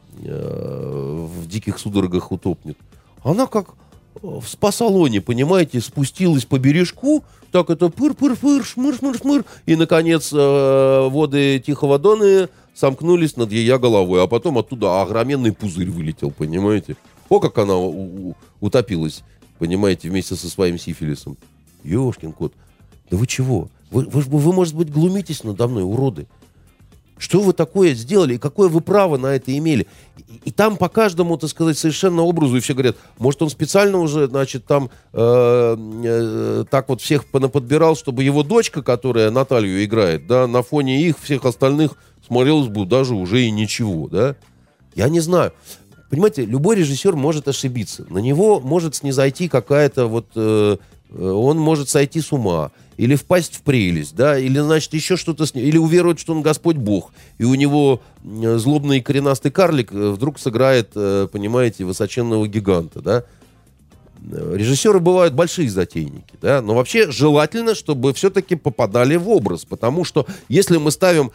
в диких судорогах утопнет. Она как в спа-салоне, понимаете, спустилась по бережку, так это пыр-пыр-пыр, шмыр-шмыр-шмыр, и, наконец, воды Тихого Дона сомкнулись над ее головой, а потом оттуда огроменный пузырь вылетел, понимаете? О, как она утопилась, понимаете, вместе со своим сифилисом. Ёшкин кот, да вы чего? Вы, может быть, глумитесь надо мной, уроды? Что вы такое сделали и какое вы право на это имели? И там по каждому, так сказать, совершенно образу, и все говорят, может, он специально уже, значит, там так вот всех понаподбирал, чтобы его дочка, которая Наталью играет, да, на фоне их всех остальных смотрелось бы даже уже и ничего, да? Я не знаю. Понимаете, любой режиссер может ошибиться. На него может снизойти какая-то вот... он может сойти с ума, или впасть в прелесть, да, или, значит, еще что-то с ним, или уверовать, что он Господь Бог, и у него злобный коренастый карлик вдруг сыграет, понимаете, высоченного гиганта, да. Режиссеры бывают большие затейники, да, но вообще желательно, чтобы все-таки попадали в образ, потому что если мы ставим,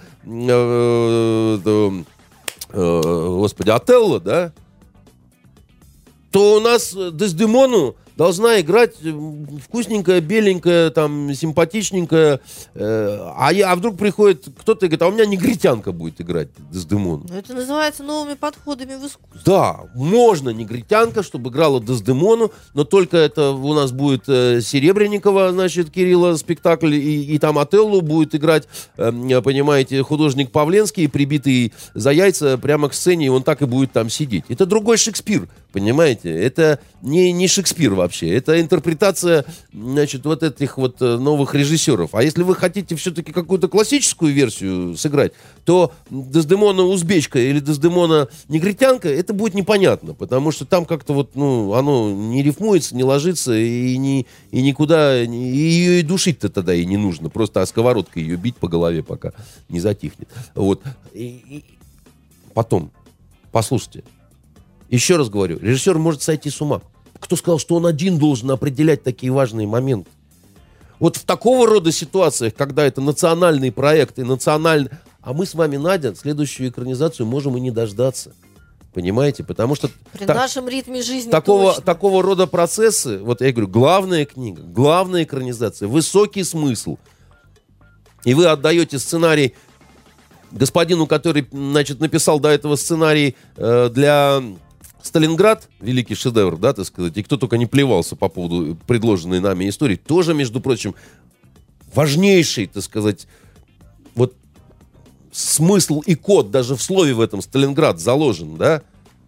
господи, Отелло, да, то у нас Дездемону должна играть вкусненькая, беленькая, там, симпатичненькая. А вдруг приходит кто-то и говорит, а у меня негритянка будет играть Дездемону. Это называется новыми подходами в искусстве. Да, можно негритянка, чтобы играла Дездемону, но только это у нас будет Серебренникова, значит, Кирилла спектакль, и там Отелло будет играть, понимаете, художник Павленский, прибитый за яйца прямо к сцене, и он так и будет там сидеть. Это другой Шекспир, понимаете? Это не Шекспир вообще. Это интерпретация, значит, вот этих вот новых режиссеров. А если вы хотите все-таки какую-то классическую версию сыграть, то Дездемона узбечка или Дездемона негритянка, это будет непонятно, потому что там как-то вот, ну, оно не рифмуется, не ложится и никуда, и ее и душить-то тогда и не нужно. Просто сковородкой ее бить по голове, пока не затихнет. Вот. Потом, послушайте, еще раз говорю, режиссер может сойти с ума. Кто сказал, что он один должен определять такие важные моменты? Вот в такого рода ситуациях, когда это национальный проект и национальный... А мы с вами, Надя, следующую экранизацию можем и не дождаться. Понимаете? Потому что... При нашем ритме жизни такого рода процессы, вот я говорю, главная книга, главная экранизация, высокий смысл. И вы отдаете сценарий господину, который, значит, написал до этого сценарий для... Сталинград, великий шедевр, да, так сказать, и кто только не плевался по поводу предложенной нами истории, тоже, между прочим, важнейший, так сказать, вот смысл и код даже в слове в этом Сталинград заложен, да.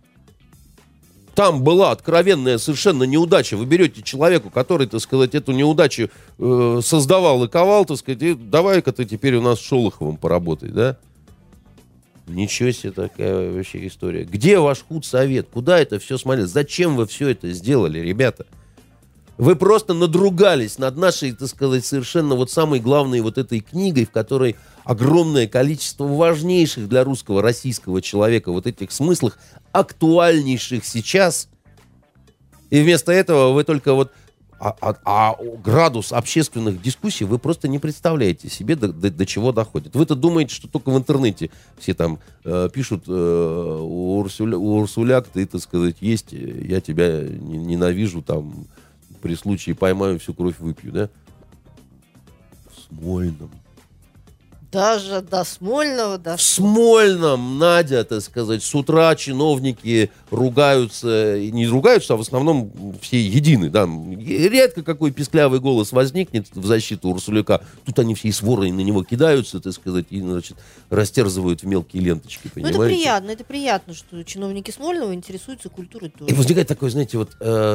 Там была откровенная совершенно неудача. Вы берете человека, который, так сказать, эту неудачу создавал и ковал, так сказать, и давай-ка ты теперь у нас с Шолоховым поработай, да. Ничего себе такая вообще история. Где ваш худсовет? Куда это все смотрели? Зачем вы все это сделали, ребята? Вы просто надругались над нашей, так сказать, совершенно вот самой главной вот этой книгой, в которой огромное количество важнейших для русского, российского человека вот этих смыслах, актуальнейших сейчас. И вместо этого вы только вот... А градус общественных дискуссий вы просто не представляете себе, до чего доходит. Вы-то думаете, что только в интернете все там пишут «Урсуляк, ты, так сказать, есть, я тебя ненавижу, там, при случае поймаю, всю кровь выпью», да? В Смольном. Даже до Смольного дошло. В Смольном, Надя, так сказать, с утра чиновники ругаются, не ругаются, а в основном все едины, да. Редко какой писклявый голос возникнет в защиту Урсуляка. Тут они все и сворой на него кидаются, так сказать, и, значит, растерзывают в мелкие ленточки, понимаете? Ну, это приятно, что чиновники Смольного интересуются культурой тоже. И возникает такой, знаете, вот,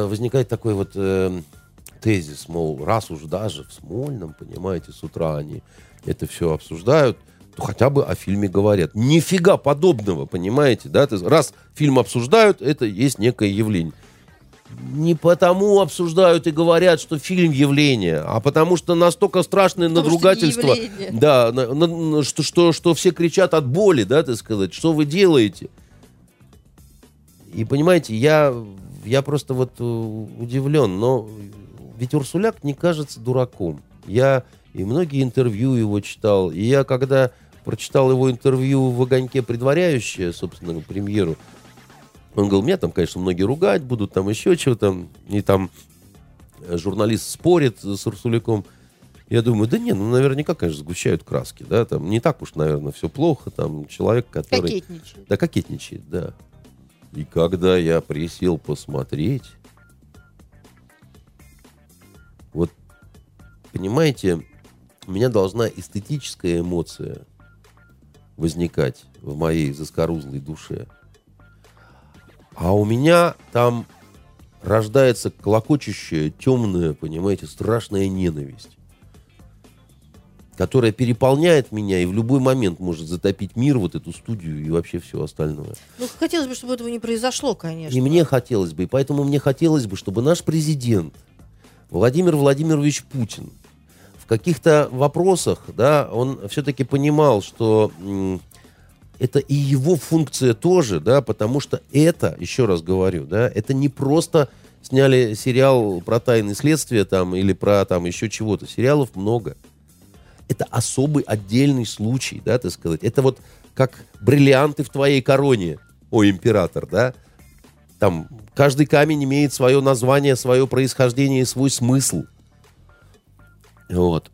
тезис, мол, раз уж даже в Смольном, понимаете, с утра они это все обсуждают, то хотя бы о фильме говорят. Нифига подобного, понимаете, да? Раз фильм обсуждают, это есть некое явление. Не потому обсуждают и говорят, что фильм явление, а потому что настолько страшное надругательство, да, что все кричат от боли, да, так сказать, что вы делаете. И понимаете, я просто вот удивлен, но ведь Урсуляк не кажется дураком. Я и многие интервью его читал. И я, когда прочитал его интервью в «Огоньке», предваряющее, собственно, премьеру, он говорил, меня там, конечно, многие ругать будут, там еще чего-то, и там журналист спорит с Урсуляком. Я думаю, да не, ну, наверняка, конечно, сгущают краски, да, там не так уж, наверное, все плохо, там человек, который... Кокетничает. Да, кокетничает, да. И когда я присел посмотреть, вот, понимаете, у меня должна эстетическая эмоция возникать в моей заскорузлой душе. А у меня там рождается клокочущая, темная, понимаете, страшная ненависть, которая переполняет меня и в любой момент может затопить мир, вот эту студию и вообще все остальное. Ну, хотелось бы, чтобы этого не произошло, конечно. И мне хотелось бы, и поэтому мне хотелось бы, чтобы наш президент Владимир Владимирович Путин в каких-то вопросах, да, он все-таки понимал, что это и его функция тоже, да, потому что это, еще раз говорю, да, это не просто сняли сериал про тайны следствия там или про там еще чего-то. Сериалов много. Это особый отдельный случай, да, так сказать. Это вот как бриллианты в твоей короне, о император, да. Там каждый камень имеет свое название, свое происхождение и свой смысл. Вот.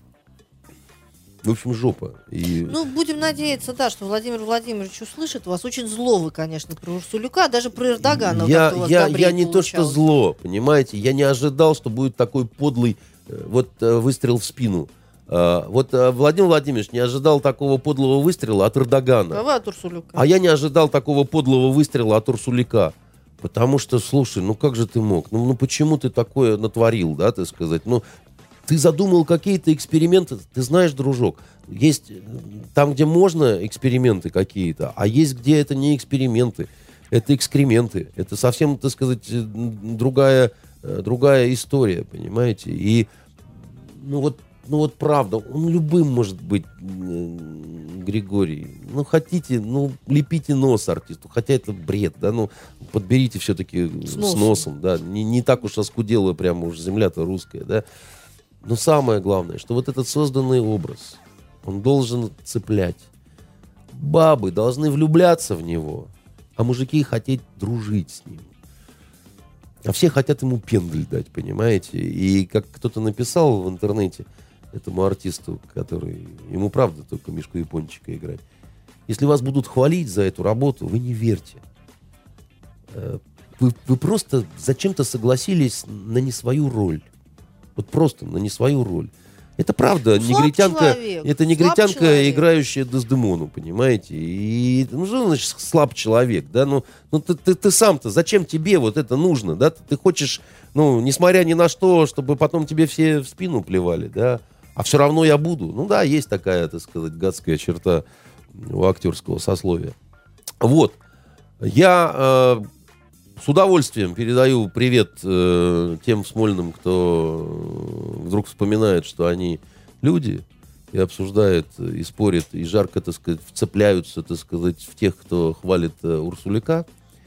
В общем, жопа. И... Ну, будем надеяться, да, что Владимир Владимирович услышит вас. Очень зло вы, конечно, про Урсулюка, даже про Эрдогана. Я не то, что зло, понимаете. Я не ожидал, что будет такой подлый выстрел в спину. Владимир Владимирович не ожидал такого подлого выстрела от Эрдогана. А вы от Урсулюка. А я не ожидал такого подлого выстрела от Урсуляка. Потому что, слушай, ну как же ты мог? Ну почему ты такое натворил, да, так сказать? Ну, ты задумал какие-то эксперименты. Ты знаешь, дружок, есть там, где можно эксперименты какие-то, а есть, где это не эксперименты. Это экскременты. Это совсем, так сказать, другая история, понимаете? И, ну вот правда, он любым может быть, Григорий. Ну, хотите, ну, лепите нос артисту. Хотя это бред, да, ну, подберите все-таки с носом, да. Не так уж оскудела прямо уж земля-то русская, да. Но самое главное, что вот этот созданный образ, он должен цеплять. Бабы должны влюбляться в него, а мужики хотеть дружить с ним. А все хотят ему пендель дать, понимаете? И как кто-то написал в интернете этому артисту, который... Ему правда только Мишку Япончика играть. Если вас будут хвалить за эту работу, вы не верьте. Вы просто зачем-то согласились на не свою роль. Вот просто на не свою роль. Это правда, негритянка, это негритянка, играющая Дездемону, понимаете? И ну что значит слаб человек, да? Ну ты сам-то, зачем тебе вот это нужно, да? Ты хочешь, ну, несмотря ни на что, чтобы потом тебе все в спину плевали, да? А все равно я буду. Ну да, есть такая, так сказать, гадская черта у актерского сословия. Вот. Я с удовольствием передаю привет тем Смольным, кто вдруг вспоминает, что они люди, и обсуждают, и спорят, и жарко, так сказать, вцепляются, так сказать, в тех, кто хвалит Урсуляка.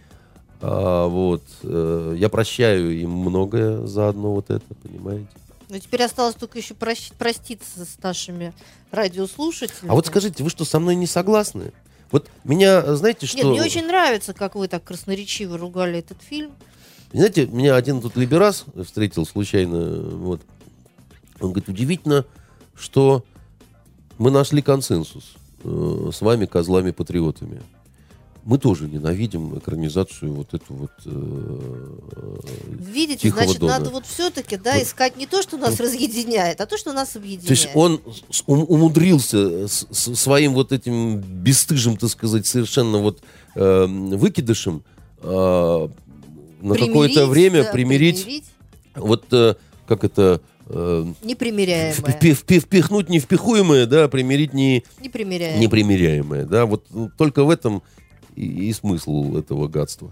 Я прощаю им многое за одно вот это, понимаете? Ну, теперь осталось только еще проститься с нашими радиослушателями. А вот скажите, вы что, со мной не согласны? Вот меня, знаете, что... Нет, мне очень нравится, как вы так красноречиво ругали этот фильм. Знаете, меня один тут либерас встретил случайно, вот. Он говорит, удивительно, что мы нашли консенсус с вами, козлами-патриотами. Мы тоже ненавидим экранизацию вот эту вот видите, Тихого значит, Дона. надо вот все-таки, да, искать не то, что нас разъединяет, а то, что нас объединяет. То есть он умудрился своим вот этим бесстыжим, так сказать, совершенно вот выкидышем на какое-то время примирить. Вот как это... Непримиряемое. Впихнуть невпихуемое, да, примирить непримиряемое. Да, вот только в этом и смысл этого гадства.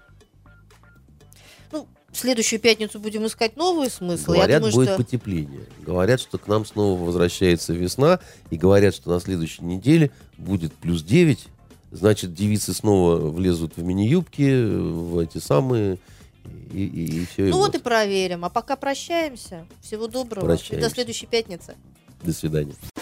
Ну, в следующую пятницу будем искать новые смыслы. Говорят, будет потепление. Говорят, что к нам снова возвращается весна. И говорят, что на следующей неделе будет плюс 9. Значит, девицы снова влезут в мини-юбки, в эти самые... И все. Ну вот и проверим. А пока прощаемся. Всего доброго. И до следующей пятницы. До свидания.